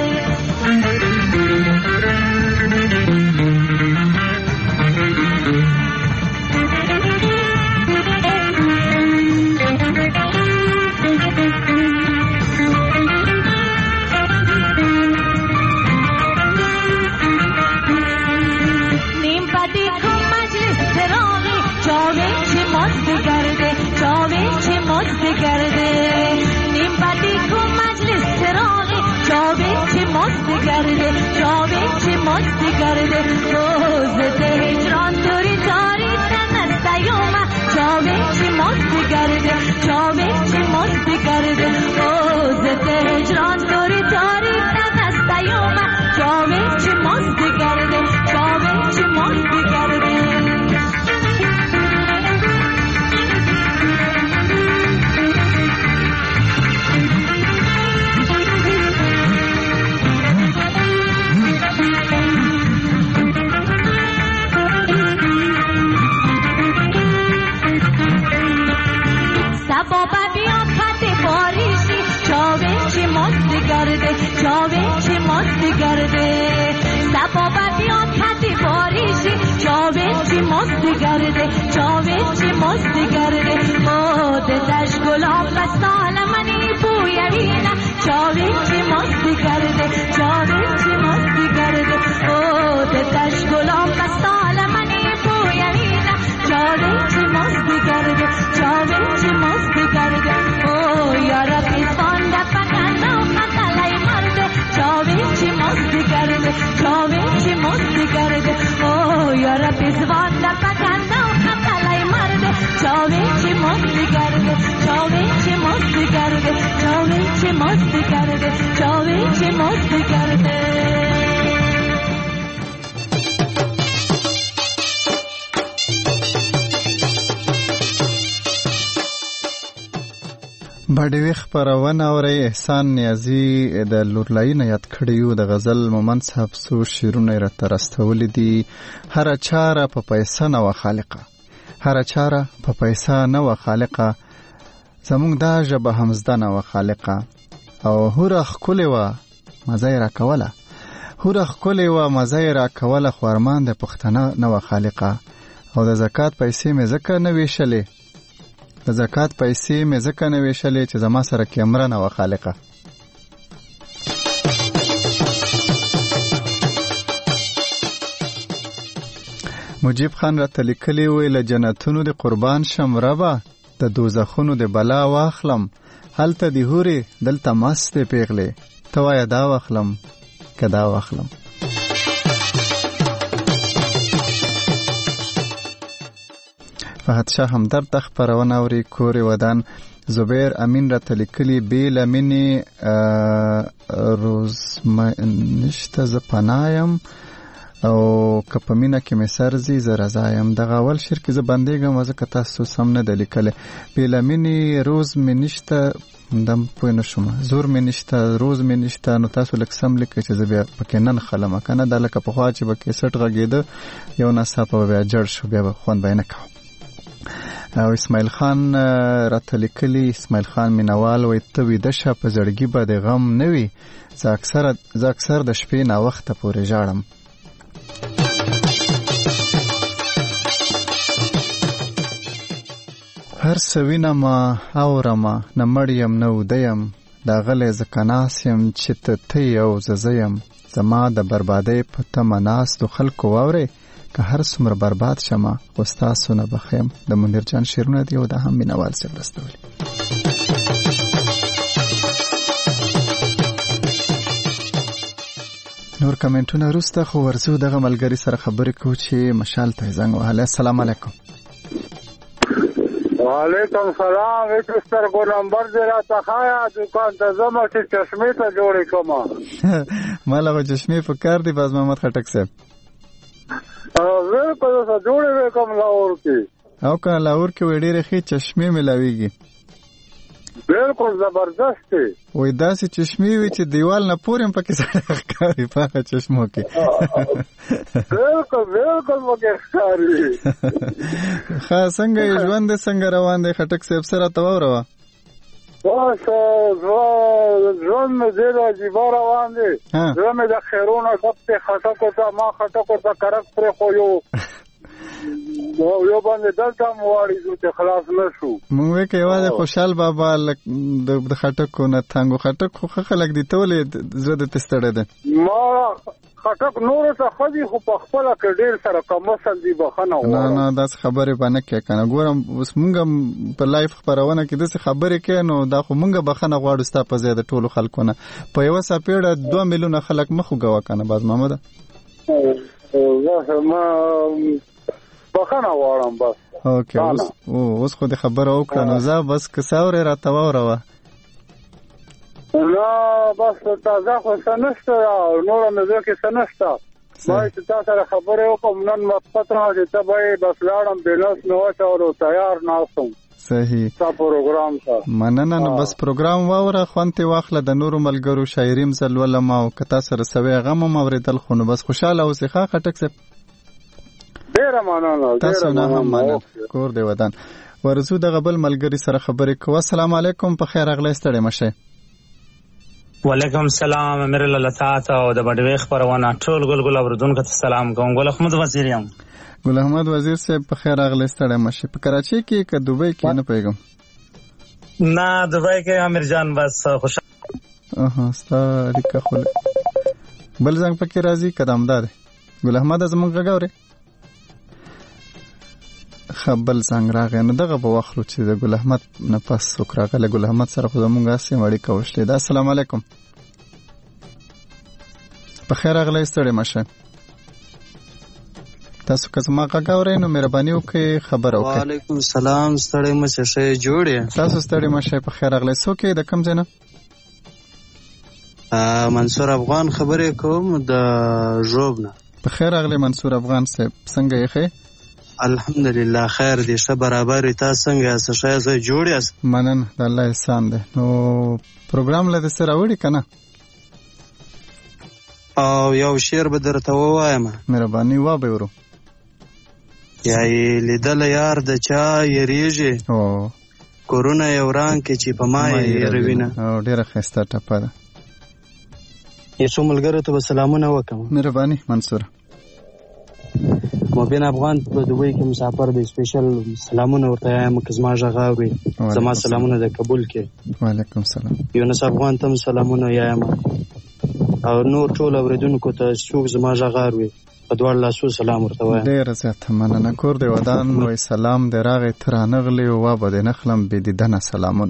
باډوي خبرونه اوري احسان نیازي د لورلای نه یاد کړیو د غزل مومن صاحب سو شیرونه را ترستول دي هر چاره په پیسې نه و خالقه هر چاره په پیسې نه و خالقه زمونږ دا ژبه همزده نه و خالقه او هورخ کلی و مزه را کوله هورخ کلی و مزه را کوله خورمان د پښتنه نه و خالقه او د زکات پیسې مې زکه نه ویشلې د زکات پیسې مې ځکه نه ویشلې چې زما سره کیمره نه وه خالقه. مجیب خان راته لیکلي وی له جنتونو د قربان شم ربه د دوزخونو د بلا واخلم هلته د هورې دلته مست پیغلې ته وایه دا واخلم که دا واخلم. فهد شاه همدرد د خپرونه اوري کور ودان زبیر امین راته لیکلي بې له مینې روز نشته زه پناه یم او کپمینه کې مسرزي زرزایم دغه اول شعر کې ز بندېګم ځکه تاسو سم نه د لیکل پیلمینی روز مې نشته دم پوه نه شوم زور مې نشته روز مې نشته نو تاسو لکه سم لیکئ چې زه بیا پکې نن خلم کنه دا لکه پخوا چې به کیسټ غږېده یو ناڅاپه بیا جړ شو بیا به خوند به نه کوم. او اسماعیل خان راته لیکلي اسماعیل خان مینوال وایي ته ویده شه په زړګي به د غم نه وي زه اکثر زه اکثر د شپې ناوخته پورې ژاړم. هر څه وینمه اورمه نه مړ یم نه وده یم دا غلی ځکه ناست یم چې ته ته یې او زه زه یم زما د بربادۍ په تمه ناستو خلکو واورئ که هر څومره برباد شمه خو ستاسو نه بخیم. د منیر جان شعرونه دي او دا هم مینوال صاحب رستولي. نور کمنټونه وروسته خو ورځو دغه ملګري سره خبرې کوو چې مشال ته یې زنګ وهلی. السلام علیکم. وعلیکم سلام. ویکستر کو نمبر دی راته ښایه دوکان ته ځمه چې چشمې ته جوړې کړمه. ما له خو چشمې په کار دی باز محمد خټک صاحب. بالکل سره جوړې وې کوم لاهور کې او که لاهور کې وې ډېرې ښې چشمې ملاویږي. بالکل زبردست دی. وایي داسې چشمې وي چې دیوال نه پورې هم پکې سړی ښکاري په هغه چشمو کې. بالکل بالکل پکې ښکاري. ښه څنګه یې ژوند دی څنګه روان دی خټک صاحب څه راته واوروه. بس ژوند مې ډېر عجیبه روان دی. زړه مې د خیرونه ډک دی خټکو ته ما خټکو ته کرک پرېښو یو یو باندې دلته هم واړېدو چې خلاص نه شو. مونږ وایو که یوازې خوشحال بابا د خټکو نه تنګ و خټک خو ښه خلک دي ته ولې زړه درته ستړی دی؟ ما خټک نورو ته ښه دي خو په خپله کې ډېر سره کمسل دي بښنه غواړم. نه نه داسې خبرې به نه کوې که نه ګورم اوس مونږ په لایف خپرونه کې داسې خبرې کوې نو دا خو مونږ بښنه غواړو ستا په ځای د ټولو خلکو نه. په یوه څپېړه دوه میلیونه خلک مه خوږوه که نه باز محمده. ما بخښنه غواړم بس. اوکې اوس اوس خو دې خبره وکړه نو زه بس که څه اورې راته واوروه. نه بس تازه خو څه نشته نوره مې زړه کې څه نشته. ما چې تا سره خبرې وکړم نن مخفت نه چې ته به یې بس لاړم بېنس مې واچولو تیار ناست وم صحیح ستا پروګرام ته. مننه. نو بس پروګرام واوره خوند ترې واخله د نورو ملګرو شاعري م زه لولم او که تا سره سوی غم هم اورېدل خو نو بس خوشحاله اوسې ښه خټک صاحب. ډېره مننه. تاسو نه هم مننه. کور دې ودان. ورځو دغه بل ملګري سره خبرې کوو. السلام علیکم. په خیر راغلی ستړی مه شئ. وعلیکم السلام. امیر الله تعالی او د بډوي خبرونه ټول ګل ګل اوردونکو ته سلام کوم. ګل احمد وزیر یم. ګل احمد وزیر صاحب په خیر راغلی ستړی مه شئ. په کراچۍ کې که دوبۍ کې نه پوهېږم. نه دوبۍ کې امیر جان بس خوشحال. اها ستا اړیکه خو بل زنګ پکې راځي که د همدا دی. ګل احمده زموږ غږ اورې؟ ښه بل زنګ راغی نو دغه به واخلو چې د ګل احمد نه پس څوک راغلی. ګل احمد سره خو زموږ هسې هم اړیکه وشلې ده. السلام علیکم. په خیر راغلی ستړی مه شئ. تاسو که زما غږ اورئ نو مهرباني وکړئ خبره وکړئ. وعلیکم السلام. ستړی مه شئ. ښه یې جوړ یې؟ تاسو ستړی مه شئ. په خیر راغلی. څوک یې د کوم ځای نه؟ منصور افغان خبرې کوم د ژوب نه. په خیر راغلی منصور افغان صاحب. څنګه یې ښه؟ الحمدلله خیر دی. ښه برابر یې. تاسو څنګه یاست؟ ښه یاست؟ جوړ یاست؟ مننه د الله احسان دی. نو پروګرام له دې سره راوړي که نه؟ او یو شعر به درته ووایم. مهرباني وابه ورو. یا یې لیدله یار د چا یریږي کورونه یې وران کې چې په ما یې یېروینه. ډېره ښایسته ټپه ده. یو څو ملګرو ته به سلامونه وکړم. مهرباني منصور. مبین افغان په دوبۍ کې مسافر دی. سپیشل سلامونه ورته وایم که زما غږ اوري. زما سلامونه د کابل کې. وعلیکم سلام. یونس افغان ته هم سلامونه وایم او نور ټول اورېدونکو ته څوک زما غږ اوري په دواړو لاسو سلام ورته وایم. ډېره زیاته مننه. کور دې ودان. وایي سلام دې راغی ته رانغلې وا به دې نخلم بې دیدنه سلامونه.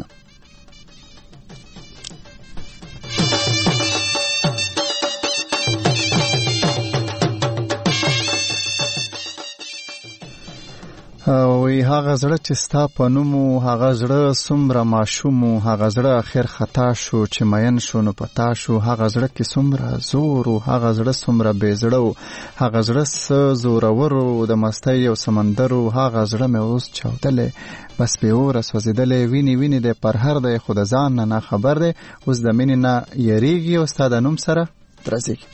وی هغه زړه چې ستا په نوم و، هغه زړه څومره ماشوم و، هغه زړه اخر خطا شو چې مین شو نو پتا شو، هغه زړه کې څومره زور و، هغه زړه څومره بې زړه و، هغه زړه څه زورور و د مستۍ یو سمندر و، هغه زړه مې اوس چاودلی بس بې اوره سوځېدلی، وینې وینې دی پرهر دی خو د ځان نه نه خبر دی، اوس د مینې نه یریږي او ستا د نوم سره درځېږي.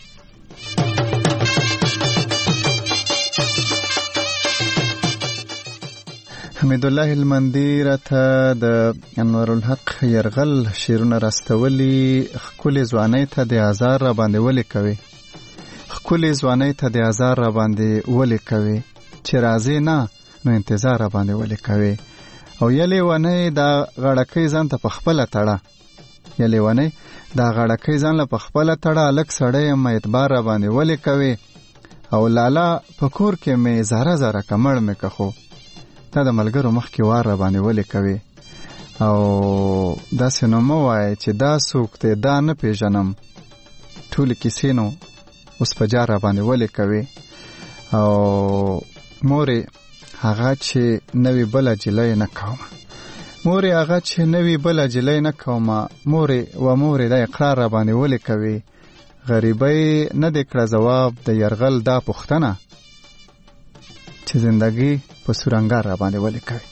حمید الله هلمندي راته د انور الحق یرغل شعرونه راستولي. ښکلې ځوانۍ ته د ازار را باندې ولې کوي، ښکلې ځوانۍ ته د ازار را باندې ولې کوي، چې راځې نه نو انتظار را باندې ولې کوي، او یا لیونۍ دا غړکۍ ځان ته په خپله تړه، یا لیونۍ دا غړکۍ ځان له په خپله تړه، هلک سړی یم اعتبار را باندې ولې کوي، او لالا په کور کې مې زاره زاره کمړ مې که خو دا د ملګرو مخکې وار را باندې ولې کوي، او داسې نو مه وایې چې دا څوک دی دا نه پېژنم، ټولې کیسې نو اوس په جار را باندې ولې کوي، او مورې هغه چې نوې بله جلۍ نه کومه، مورې هغه چې نوې بله جلۍ نه کومه، مورې و مورې دا اقرار را باندې ولې کوي، غریبۍ نه دې کړه ځواب د یرغل دا پوښتنه، چې زندگی په سورنګار را باندې ولې کوي.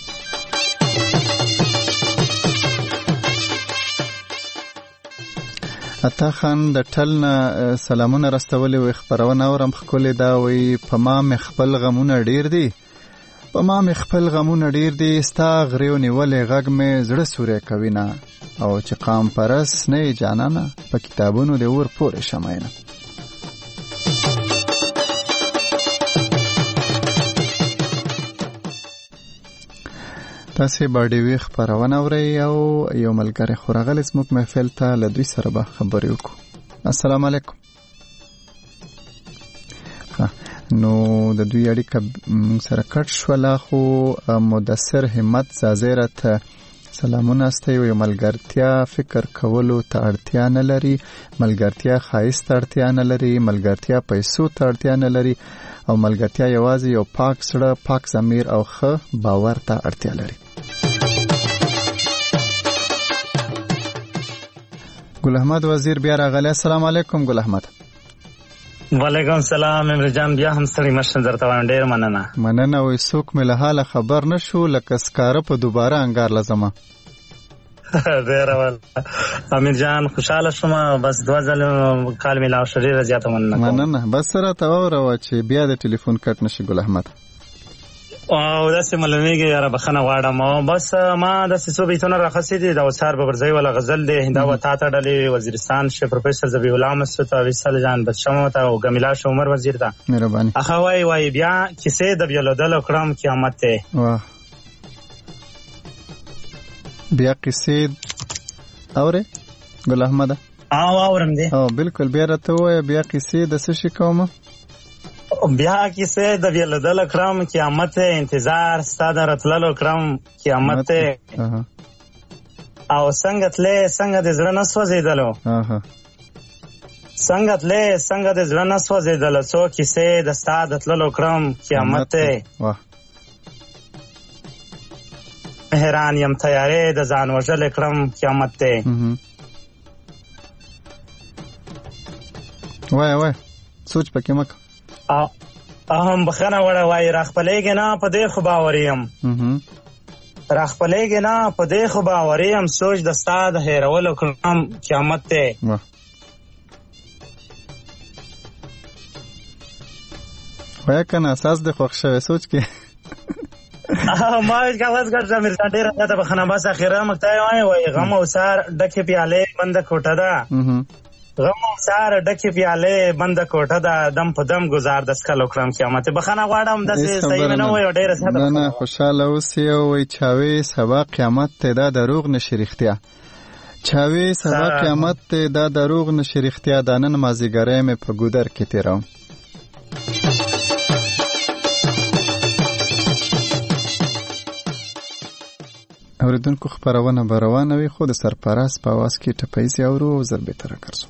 عطا خان د ټل نه سلامونه راستولي وي، خپرونه اورم ښکلې دا وایي په ما مې خپل غمونه ډیر دي، په ما مې خپل غمونه ډیر دي، ستا غریو نیولې غږ مې زړه سوری کوي نه، او چې قام پرست نه یې جانانه په کتابونو دې ور پورې شمینه. تاسې به ډیوې خپرونه اورئ او یو ملګری خو راغلی زموږ محفل ته، له دوی سره به خبرې وکړو. السلام علیکم. نو د دوی اړیکه موږ سره کټ شوله، خو مدثر همت زازیره ته سلامونه استوي، یو ملګرتیا فکر کولو ته اړتیا نه لري، ملګرتیا ښایست ته اړتیا نه لري، ملګرتیا پیسو ته اړتیا نه لري، او ملګرتیا یوازې یو پاک زړه، پاک ضمیر او ښه باور ته اړتیا لري. ګل احمد وزیر بیا راغلی. السلام علیکم ګل احمد. وعلیکم سلام امر جان، بیا هم ستړي مشه درته وایم، ډېر مننه. مننه. وایي څوک مې له حاله خبر نه شو لکه سکاره په دوباره انګار لزمه. ډېره وله امیر جان، خوشحاله شوم، بس دوه ځله کال میلاو شو، ډېره زیاته مننه کوم. مننه. بس راته واوروه چې بیا د ټلیفون کټ نشي ګل احمد. او داسې معلومیږي یاره، بخښنه غواړم، او بس ما داسې څو بیتونه راخسي دي، د اوسار ببرزۍ والا غزل دی، دا و تا ته ډلې وزیرستان شه پروفیسر ذبیح الله مسعود ته، ویصل جان بچمو ته، او ګمیلا شه عمر وزیر ته. مهرباني. هغه وایي وایي بیا کیسې د بیلودلو کړم قیامت دی. واه، بیا کیسې اورې ګل احمده؟ او اورم دی. او بالکل، بیا راته ووایه بیا کیسې د څه شي کومه؟ بیا کیسې د بیلودلو کړم قیامت دی، انتظار ستا د راتللو کړم قیامت دی، او څنګه تلې څنګه د زړه نه سوځېدلو، څنګه تلې څنګه د زړه نه سوځېدلو، څو کیسې د ستا د تللو کړم قیامت دی. حیران یم تیارې د ځان وژلې کړم قیامت دی. وای وای سوچ پکې مکه. هم بخنه وړه وای را خپلېږي نه په دې خو باوریم، را خپلېږي نه په دې خو باوریم، سوچ د ستا د هېرولو کړم قیامت دی. وای کنه اساس د خوښ شوی سوچ کې ما هیڅ کاواز ګرځم مرزا ډېره زیاته بخنه. بس اخره مکته وای وای غم او سار ډکې پیالې بنده کوټه ده، غم او سار ډکې پیالې بنده کوټه ده، دم په دم گزار د سکلو کړم قیامت. بخنه غواړم داسې صحیح نه وای، ډېره زیاته نه نه خوشاله اوسې. او وای چاوي سبا قیامت ته دا دروغ نشي رښتیا، چاوي سبا قیامت ته دا دروغ نشي رښتیا، دا نن مازیګری مې په ګودر کې تیروم. اوریدونکو خبرونه به روانه وي، خو د سرپرست په اواز کې ټپیزې اورو او زر بهتره ګرځو.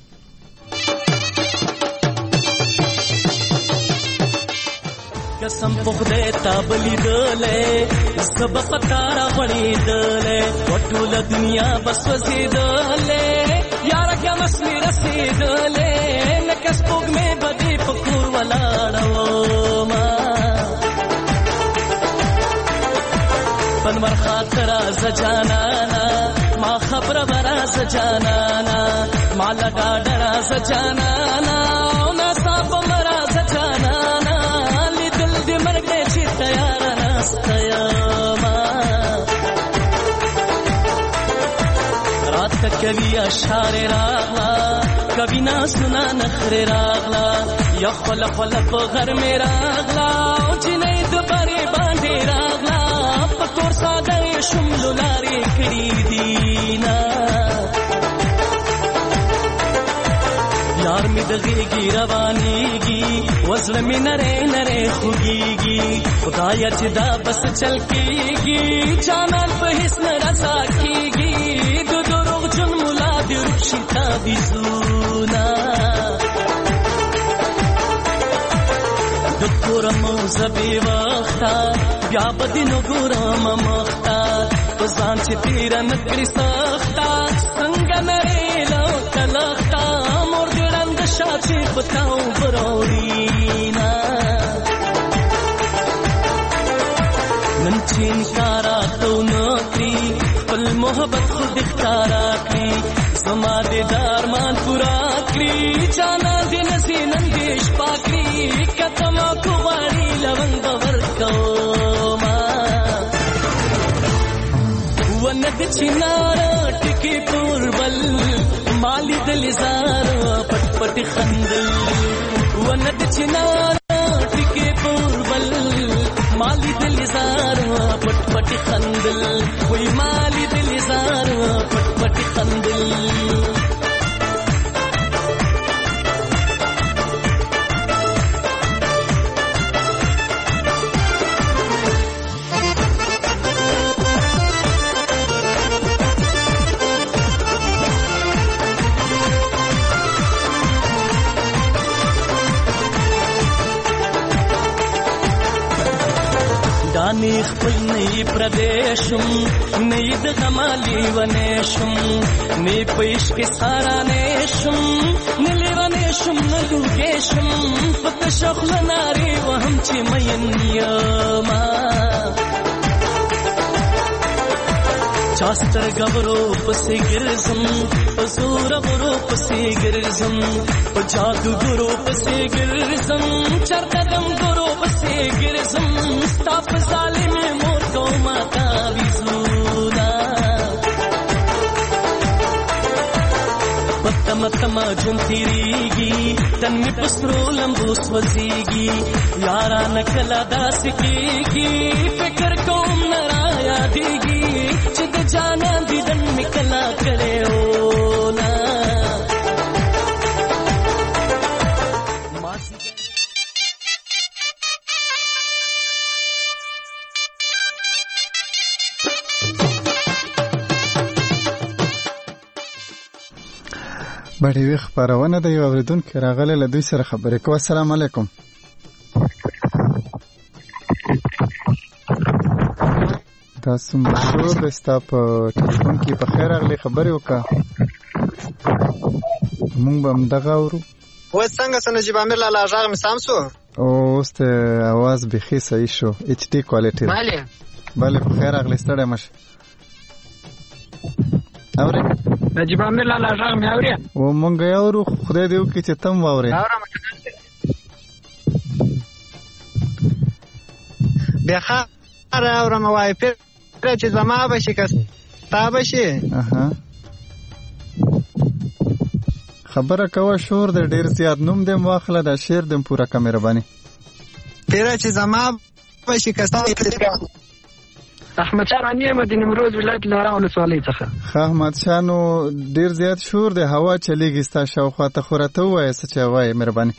قسم په خدای تا بلیدلې زب پتارا غړېدلې وټول دنیا بس وزېدلې یاره کم اسمي رسېدلې لکه سپوږمۍ به دې په کور ولاړه ومه پنور خاطره ز جانانا ما خبره برا ز جانانا ما لگا ډرا ز جانانا او نا صاحب مرا ز جانانا لیدل دې مرګ چې تیار ناستیا ما رات کوي اشعار راغلا کبي نا سنا نخر راغلا یا خل خل په غر مې راغلا او چې نه د باري باندې راغلا پتور ساده شملو لارې کړې دینا یار می د غېږې روانېږي وزړه مې نری نری خوږېږي خدای چې دا بس چل کېږي جانان په هېڅ نه رضا کېږي د دروغجن ملا دې روک شي تابیزونه د کورم زبې وخته بیا به دې نو ګورم مخته په ځان چې تېره نه کړې سخته څنګه نړۍ له کلخته مور دې ړنده شه چې په تا اوبه راوړينه نن چې انکاره ته ونه کړي خپل محبت خود اختاره کړي زما دې د ارمان پوره کړي جانا دې نسي نن دې شپه کړي که ما کو غواړي لونګ به ورکوما ونه د چناره ټکې پر بل مالي دل زار پټ پټ خندل ونه د چناره ټکې پر بل مالي دل زار پټ پټ خندل وای مالي دل زار پټ پټ خندل دانی خپل نه پردیشم نه د غمالی ونیشم نه پېښ کې سارا نشم نه لیوانیشم نه لوګیشم پت شخل ناری وهم چې مین یما چاستر غورو پسې ګرځم پزور غورو پسې ګرځم په جادو ګورو پسې ګرځم چرته دم ګورو پسې ګرځم ستاپ ظالم مور کوما تا وزونا پتم تم جون تیریږي تن می پسرو لمبو سوځيږي یارا نکلا داس کیږي فکر کوم نرایا دیږي چې د جانا دې دن نکلا کړو نا بډې وی خبرونه د یو اوریدونکو راغله له دوی سره خبرې کوي. السلام علیکم. تاسو مشهور دستا په ټلیفون کې په خیر اغلی خبرې وکړه مونږ به هم دغه اورو. اوس څنګه سه نجیب امیر لاله غږ مې سم شو؟ اوس ته اواز بیخي صحیح شو، ایچ ډي کوالټي. بله بله په خیر اغلی ستړی مشه. اورې نجیب امیر لاله غږ مې اورې؟ او مونږ یې اورو، خدای دې وکړي چې ته هم واورې. اورم بیا ښه اورم وایي پرې چې زما به شي که ستا به شي. خبره کوه شور دی ډېر زیات، نوم دې واخله دا شعر دې پوره کړه مهرباني. پرې چې زما به شي که ستا احمد شاه رانی یم د نیمروز ولایت لاره ولسوالۍ څخه. ښه احمد شاه نو ډېر زیات شور دی، هوا چلیږي ستا شاوخوا ته، خو راته ووایه څه چې وایې مهرباني.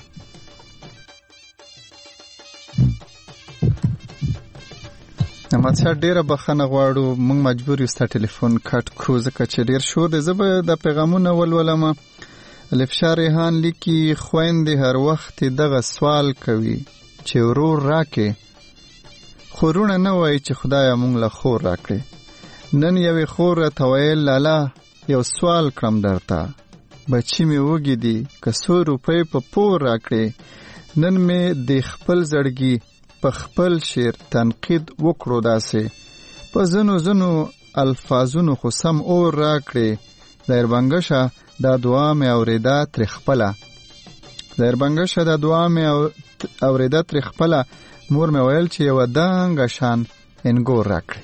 احمد شاه ډېره بخښنه غواړو، موږ مجبور یو ستا ټلیفون کټ کړو ځکه چې ډېر شور دی. زه به د پیغامونه ولولم. الفشار ریحان لیکي خویندې هر وخت دغه سوال کوي چې ورور راکې خورونه نه وای چې خدایا مونږ له خور راکړې نن یوې خور ته ویل لالا یو سوال کړم درته بچی مې وږي دي که څو روپۍ په پور راکړې نن مې د خپل زړګي په خپل شعر تنقید وکړو داسې په ځنو ځنو الفاظونو خو سم اور راکړې زهربنګشه دا دعا مې اورېده ترې خپله زهربنګشه دا دعا مې اورېده ترې خپله مور مې ویل چې یوه دنګه شان انګور راکړې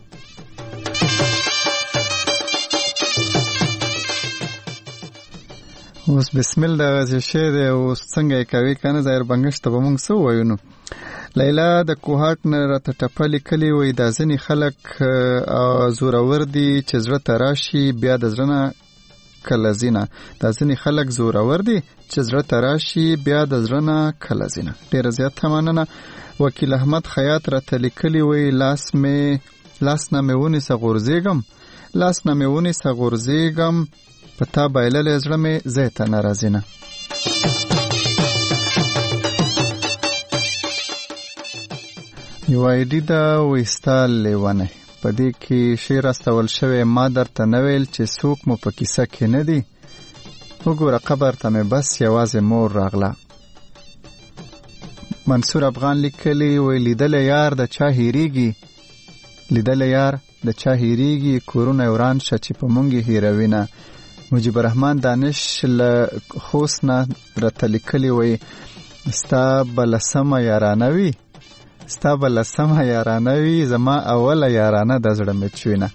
اوس بسمل دغسې شی دی اوس څنګه یې کوي که نه زهربنګش ته به مونږ څه ووایو نو لیلا د کوهاټ نه راته ټپه لیکلې وایي دا ځینې خلک زورور دي چې زړه ته راشي بیا د زړه نه کله ځینه دا ځینې خلک زورور دي چې زړه ته راشي بیا د زړه نه کله ځینه ډېره زیاته مننه وکیل احمد خیاط راته لیکلي وایي لاس مې لاس نه مې ونیسه غورځېږم لاس نه مې ونیسه غورځېږم په تا بایللی زړه مې ځای ته نه راځي نه یو آیډي ده وایستا لیونی په دې کې شعر استول شوی ما درته نه ویل چې څوک مو په کیسه کې نه دي وګوره قبر ته مې بس یوازې مور راغله منصور افغان لیکلی وی لیدلی یار د چا هیریږي لیدلی یار د چا هیریږي کورونه وران شه چې په مونږ یې هیروي نه مجیب الرحمن دانش له خوست نه راته لیکلی وی ستا به لسمه یارانه وي ستا به لسمه یارانه وي زما اوله یارانه د زړه مې چوینه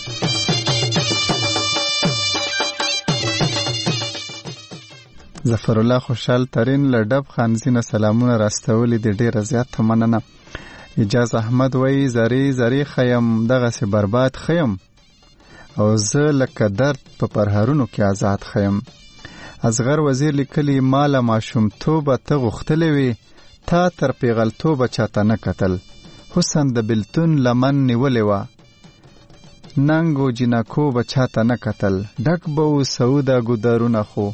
ظفر الله خوشحال ترین له ډب خانزینه سلامونه راستولي دي ډېره زیاته مننه اجاز احمد وی زری زری خیم دغسې برباد خیم او زه لکه درد په پرهرونو کې آزاد خیم اصغر وزیر لیکلی ماله ماشومتوبه ته غوښتلی وي تا تر پیغلتوبه چاته نه کتل حسن د بلتون لمن نیولې وه ننګ و جینکو به چاته نه کتل ډک به و سعوده ګودرونه خو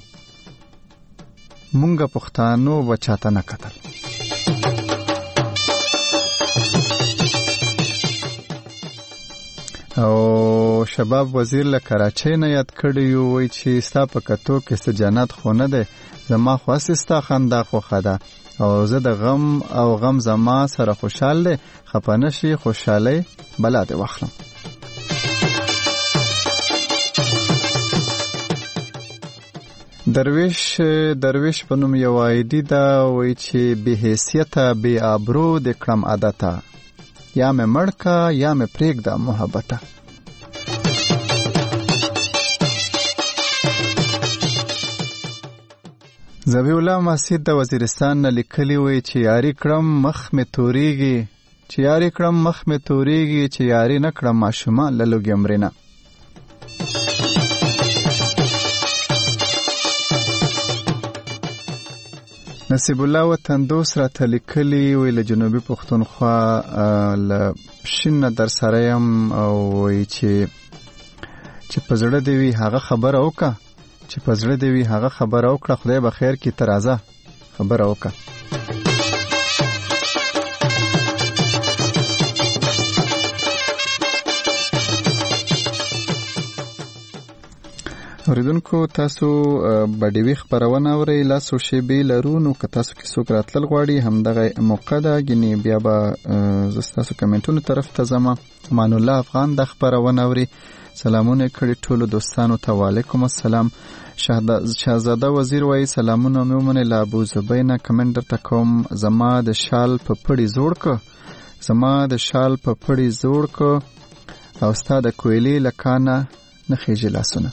مونږه پښتانو به چاته نه کتل او شباب وزیر له کراچۍ نه یاد کړی یو وایي چې ستا په کتو کې څه جنت خو نه دی زما خو هسې ستا خندا خوښه ده او زه د غم او غم زما سره خوشحال دی خفه نه شي خوشحالۍ بلا دې واخلم درویش درویش په نوم یو آیډي ده وایي چې بې حیثیته بې آبرو دې کړم عادته یا مې مړ که یا مې پرېږده محبته ذبیح الله مسجد د وزیرستان نه لیکلی وی چې یاري کړم مخ مې تورېږي چې یاري کړم مخ مې تورېږي چې یاري نه کړم ماشومان له لوږې مرینه نصیب الله وطن دوست راته لیکلی وی له جنوبي پښتونخوا له شین نه در سره یم او وی چې چې په زړه دې وي هغه خبره وکړه چې په زړه دې وي هغه خبره وکړه خدای به خیر کړي ته راځه خبره وکړه اوریدونکو تاسو بډیوي خبرونه اورئ لاسو شیبې لرو نو که تاسو کې څوک راتلل غواړي همدغه موقع ده ګینې بیا به زه ستاسو کمنټونو طرف ته ځم امان الله افغان د خبرونه اوري سلامونه کړي ټولو دوستانو ته وعلیکم السلام شهزاده وزیر وایي سلامونه مې ومنئ له ابو زبینه کمنټ درته کوم زما د شال په پړي زوړ که زما د شال په پړي زوړ که او ستا د کویلې له کانه نه خیژي لاسونه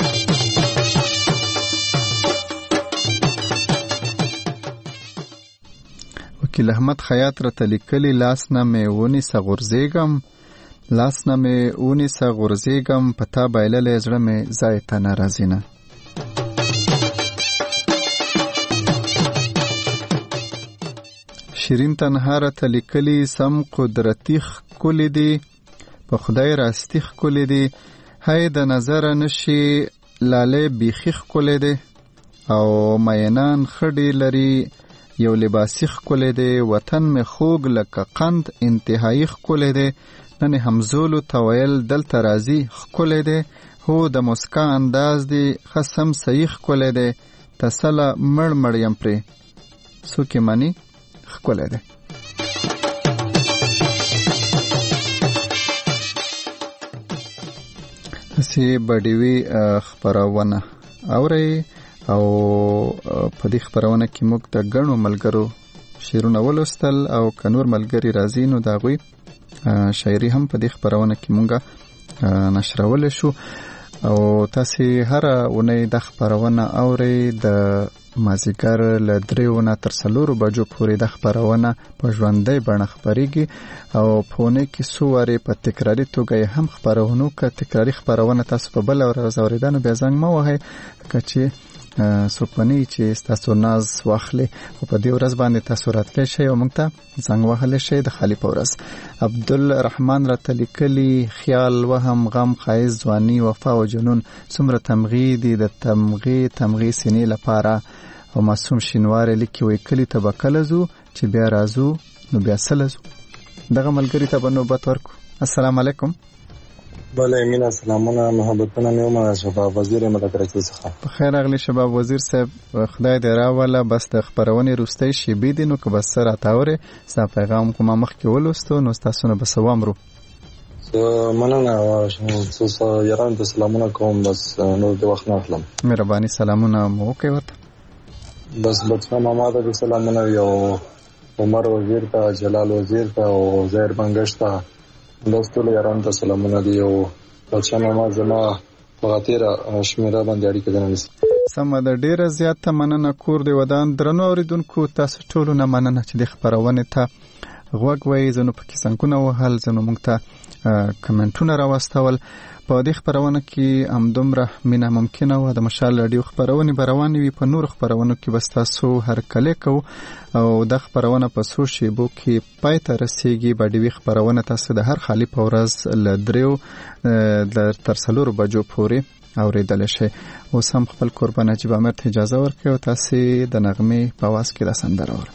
وکیل احمد خیاط راته لیکلي لاس نه مې ونیسه غورځېږم لاس نه مې ونیسه غورځېږم په تا بایللی زړه مې ځای ته نه راځي نه شیرین تنها راته لیکلي سم قدرتي ښکلي دي په خدای راستي ښکلي دي هی د نظره نشي لالی بیخي ښکلی دی او مینان ښه ډېر لري یو لباسي ښکلی دی، وطن مې خوږ لکه قند انتهایی ښکلی دی، نن همزولو ته ویل دلته راځي ښکلی دی، هو د مسکا انداز دی خصم صحیح ښکلی دی، تسله مړ مړ یم پرې څوک یې مني ښکلی دی. داسې بډیوي خپرونه اورئ او په دې خپرونه کې موږ د ګڼو ملګرو شعرونه ولوستل او که نور ملګري راځي نو د هغوی شاعري هم په دې خپرونه کې موږ نشرولی شو او تاسې هره اونۍ د خپرونه اورئ. د مازیګر له دریو نه تر څلورو بجو پورې د خپرونه په ژوندۍ بڼه خپریږي او په اونۍ کې څو وارې په تکراري توګه یې هم خپرونو. که تکراري خپرونه تاسو په بله ورځ اورېده نو بیا زنګ مه وهئ، که چې څوک ونی چې ستاسو ناز واخلي، خو په دې ورځ باندې تاسو راتلی شئ او موږ ته زنګ وهلی شئ د خالي په ورځ. عبدالرحمن راته لیکلي خیال وهم غم ښایست ځواني وفا او جنون څومره تمغې دي د تمغې تمغې سینې لپاره او معصوم شینواری لیکي وایي کلي ته به کله ځو چې بیا راځو نو بیا څه لځو. دغه ملګري ته به نوبت ورکو. السلام علیکم. بله مینا سلامونه محبتونه مې ومنه. شباب وزیر یم د کراچۍ څخه. په خیر راغلی شباب وزیر صاحب، خدای دې راوله. بس د خپرونې وروستۍ شیبې دي نو که بس څه راته اورې ستا پیغام کو ما مخکې ولوستو نو ستاسو نه به څه وامرو. مننه یارانو ته سلامونه کوم، بس نور د وخت نه اخلم. مهرباني سلامونه مو وکړئ ورته. بس بچه ماما ته سلامونه، یو عمر وزیر ته، جلال وزیر ته او زهر بنګش ته، بس ټول یارانو ته سلامونه دي. او بچه ماما زما په خاطره شمیره باندې اړیکه ده نیسي. سمه ده، ډیره زیاته مننه. کور دی ودان درنو اوریدونکو، تاسو ټولو نه مننه چې د خپرونې ته غوږ وایي. ځینو پکې څنګونه وهل، ځینو موږ ته کمنټونه راواستول. په دې خپرونه کې همدومره مینه ممکنه وه. د مشال راډیو خپرونې به روانې وي، په نورو خپرونو کې به ستاسو هرکلی کوو او د خپرونه په څو شیبو کې پای ته رسیږي. بډیوي خپرونه تاسو د هر خالي په ورځ له دریو تر څلورو بجو پورې اورېدلی شئ. اوس هم خپل کوربه نجیب امیر ته اجازه ورکړئ او تاسې د نغمې په اواز کې دا سندره اورئ.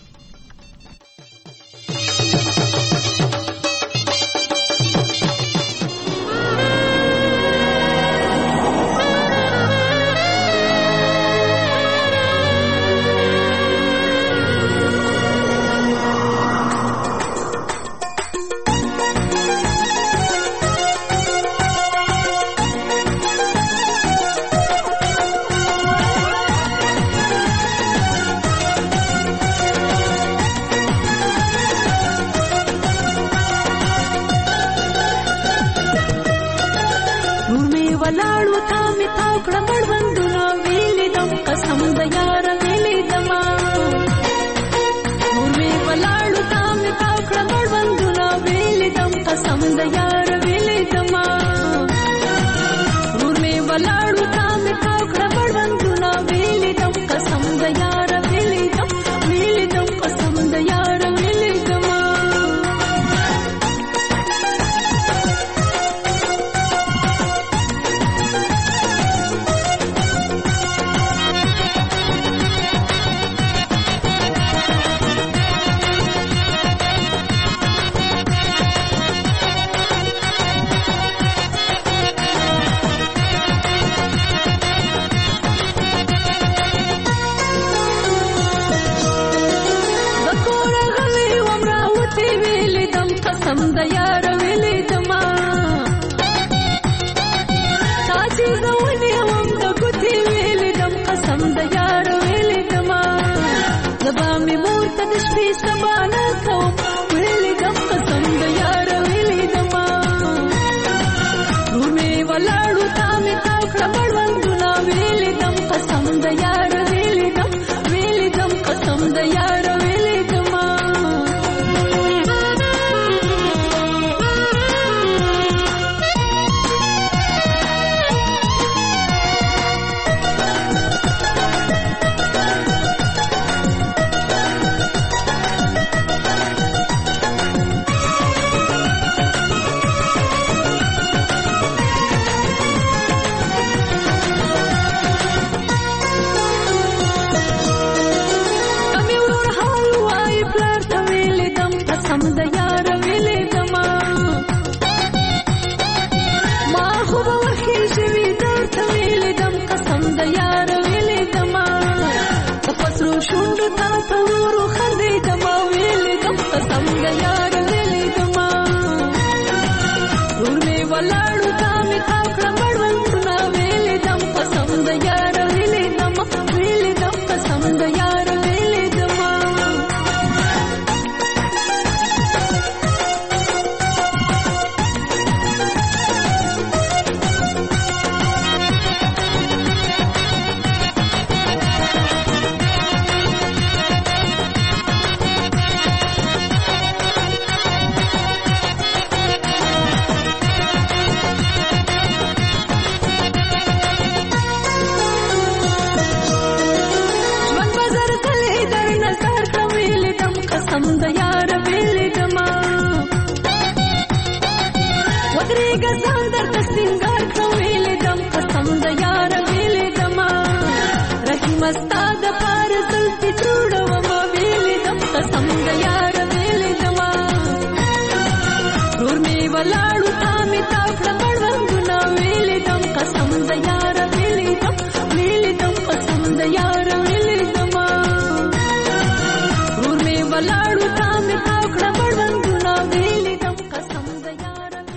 ولاړو تا می تاو کړم مړوندونه ویلې دم قسم د یار ویلې دم ویلې دم قسم د یار ویلې دم قسم د یار ویلې دما وګریګه ځان درته سینګار کړم ویلې دم قسم د یار ویلې دما رحیم ستا د پار زلفې چوړومه ویلې دم قسم د یار ویلې دما ورور مې ولاړو تا مې تاو کړم